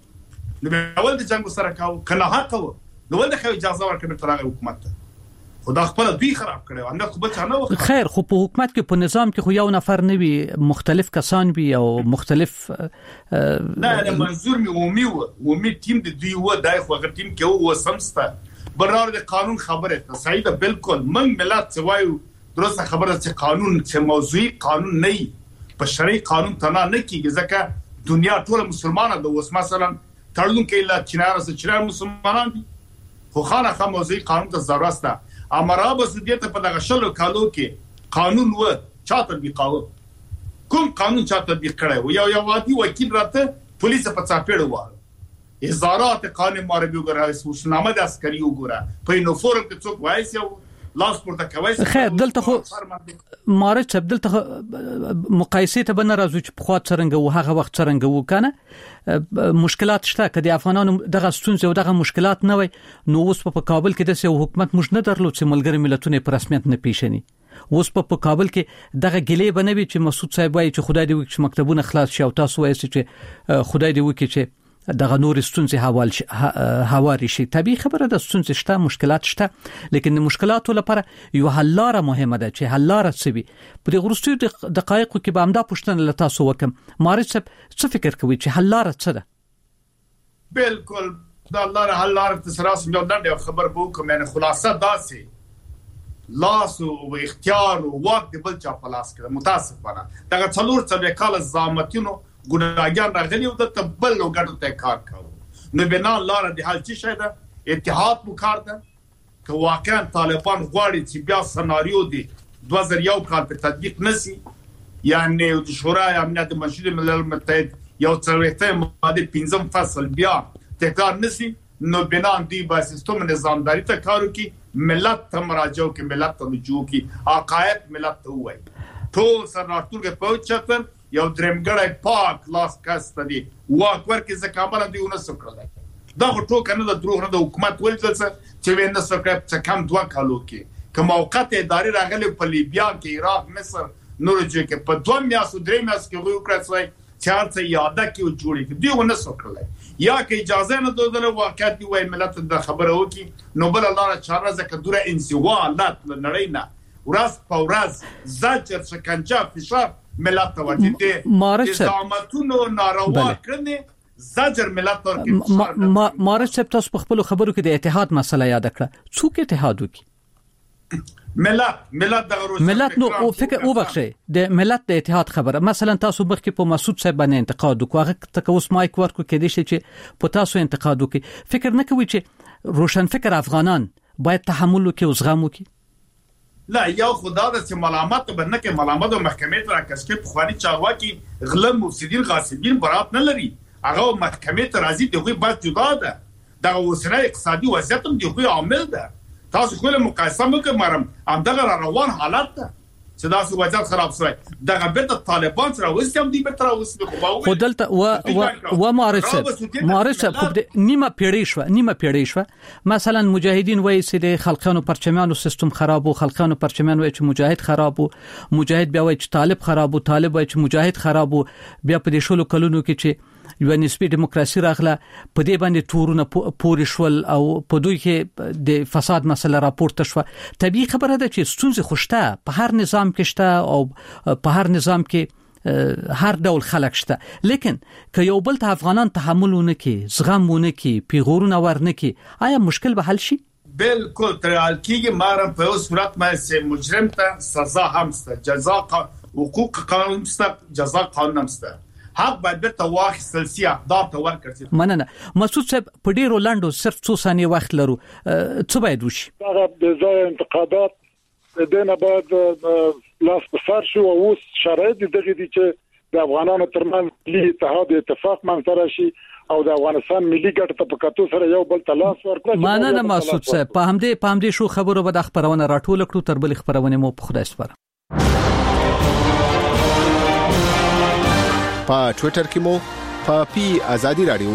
نو اول د جنگ سره کاو کله حق نو ولې خو اجازه ورکړه تر حکومت خدا خپل دوی خراب کړو امنیت خو به څنګه وکړي خیر خو په حکومت کې په نظام کې خو یو نفر نه وي مختلف کسان وي او مختلف نه نه منظور می اومي و اومي ټیم د دوی و دای خو هغه ټیم کې و سمسته برار د قانون خبره ته صحیح ده بالکل من ملت سوایو درسته خبره چې قانون چې موضوعي قانون نه په شرعي قانون تنه نه کیږي ځکه دنیا ټول مسلمانانه د اوس مثلا تړون کې لا چینار سره چینار مسلمانان دي خو خانه خو موضوعي قانون ته ضرورت ده امره بسدیته په دغه شلو کالو کې قانون و چا تطبیقاو کوم قانون چا تطبیق کړی یو یو وادي وکیل راته پولیس په چاپېړ و هزارات قانون ماربي وګرای سوشنامه د عسکري وګوره په نو فورم کې څوک وایي یو لاس پورته کوي خیر دلته خو مارچ دلته مقایسه ته بنه راځو چې په خوا څنګه و هغه وخت څنګه و کنه مشکلات شته کدي افغانانو دغه ستونزې او دغه مشکلات نه وي نو اوس په کابل کې د سیو حکومت موږ نه درلود چې ملګری ملتونه په رسمیت نه پیښني اوس په کابل کې دغه ګلې بنوي چې مسعود صاحب وايي چې خدای دې وکړي چې مکتبونه خلاص شي او تاسو وایي چې خدای دې وکړي چې دغه نور ستونزې حوال شي هواري شي طبيعي خبره د ستونزې شته مشکلات شته لیکن د مشکلاتو لپاره یو حل لار مهمه ده چې حل لار سوي په دې غرستو دقایقو کې به امدا پښتنه لتا سو وکم مارچ څه فکر کوي چې حل لار څه ده بالکل دا لار حل لار تسراس یو د خبر بو کوم نه خلاصه داسي لاس او اختیار او وخت بل چا پلاس کړه متاسفانه دا څلور څلور کال زامتینو ګناګان راغلي او د تبل او ګټو ته کار کوي نو بنا لار د حل چی شه ده اتحاد مو کار ده که واقعا طالبان غواړي چې بیا سناریو دی دوه هزار یو کال په تطبیق نسی یعنی د شورای امنیت مشورې ملل متحد یو څلورته ماده پنځم فصل بیا تکرار نسی نو بنا دی با سیستم نظامداری ته کارو کی ملت ته مراجعه کی ملت ته رجوع کی عقاید ملت ته وای ټول سره راټول کې پوهچتن یو درمګړی پاک لاس کاسته دی واک ورکې زکامل دی ونه سکړل دا ټول کنه د دروغ نه د حکومت ولڅ چې وینې سکړ چې کم دوه کالو کې کوم اوقات اداري راغلي په لیبیا کې عراق مصر نور چې کې په دوه میاشتو درې میاشتو کې وکړای چار څه یاده کې جوړې دی ونه سکړل یا کې اجازه نه دوله واقعیت دی وای ملت د خبره وکي نو بل الله چاره زکه دوره انزوا لات لنړی نه ورځ په ورځ زجر شکنجه فشار ملت ورته نظامتونو ناروا کړنه زجر ملت ورته مارچ تاسو په خپل خبرو کې د اتحاد مسله یاد کړه څوک اتحاد وکي ملت ملت دغه روز ملت نو او فکر او بخښي د ملت د اتحاد خبره مثلا تاسو بخ کې په مسعود صاحب باندې انتقاد وکړه تک اوس مایک ورکو کې دي چې په تاسو انتقاد وکړي فکر نه کوي چې روشن فکر افغانان باید تحمل وکړي او زغم وکړي لا یو خدا د چې ملامت به نه کې ملامت او محکمې ته راکښ کې خواني چارواکي غلم مفسدين غاصبين برات نه لري هغه محکمې ته راځي دغه بحث جدا ده د اوسنۍ اقتصادي وضعیت هم دغه عامل ده تاسو خپل مقایسه مکه مرم ام دغه روان حالت ده چې تاسو وضعیت خراب شوی دغه بیت طالبان سره وسیم دی به تر اوسه خو دلته و و معرض معرض خو نیمه پیړۍ شو نیمه پیړۍ شو مثلا مجاهدین وایي چې د خلقانو پرچمانو سیستم خراب او خلقانو پرچمان وایي چې مجاهد خراب او مجاهد بیا وایي چې طالب خراب او طالب وایي چې مجاهد خراب او بیا په دې شلو کلونو کې چې یو نسبی دیموکراسي راغله په دې باندې تورونه پورې شول او په دوی کې د فساد مسله راپورته شو طبيعي خبره ده چې ستونزې خوشته په هر نظام کې شته او په هر نظام کې هر ډول خلک شته لیکن که یو بل ته افغانان تحملونه کې زغمونه کې پیغورونه ورنه کې آیا مشکل به حل شي بالکل تر الکیږي مارم په اوس صورت مې مجرم ته سزا هم ست جزاء حقوق قانون ست جزاء قانون هم ست حق باید ته واخیستل سي اقدار ته ورکړي مننه مسعود صاحب په ډیرو لاندو صرف څو ثانیې وخت لرو څه باید وشي هغه د ځای انتقادات دنه باید لاس په سر شو او اوس شرایط دغه دي چې د افغانانو ترمنځ ملي اتحاد اتفاق منځ راشي او د افغانستان ملي ګټه په کتو سره یو بل تلاش ورکړي مننه مسعود صاحب په همدې په همدې شو خبرو به د خبرونه راټول کړو تر بل خبرونه مو په خدای سپاره په ټوئیټر کې مو په پی ازادي رادیو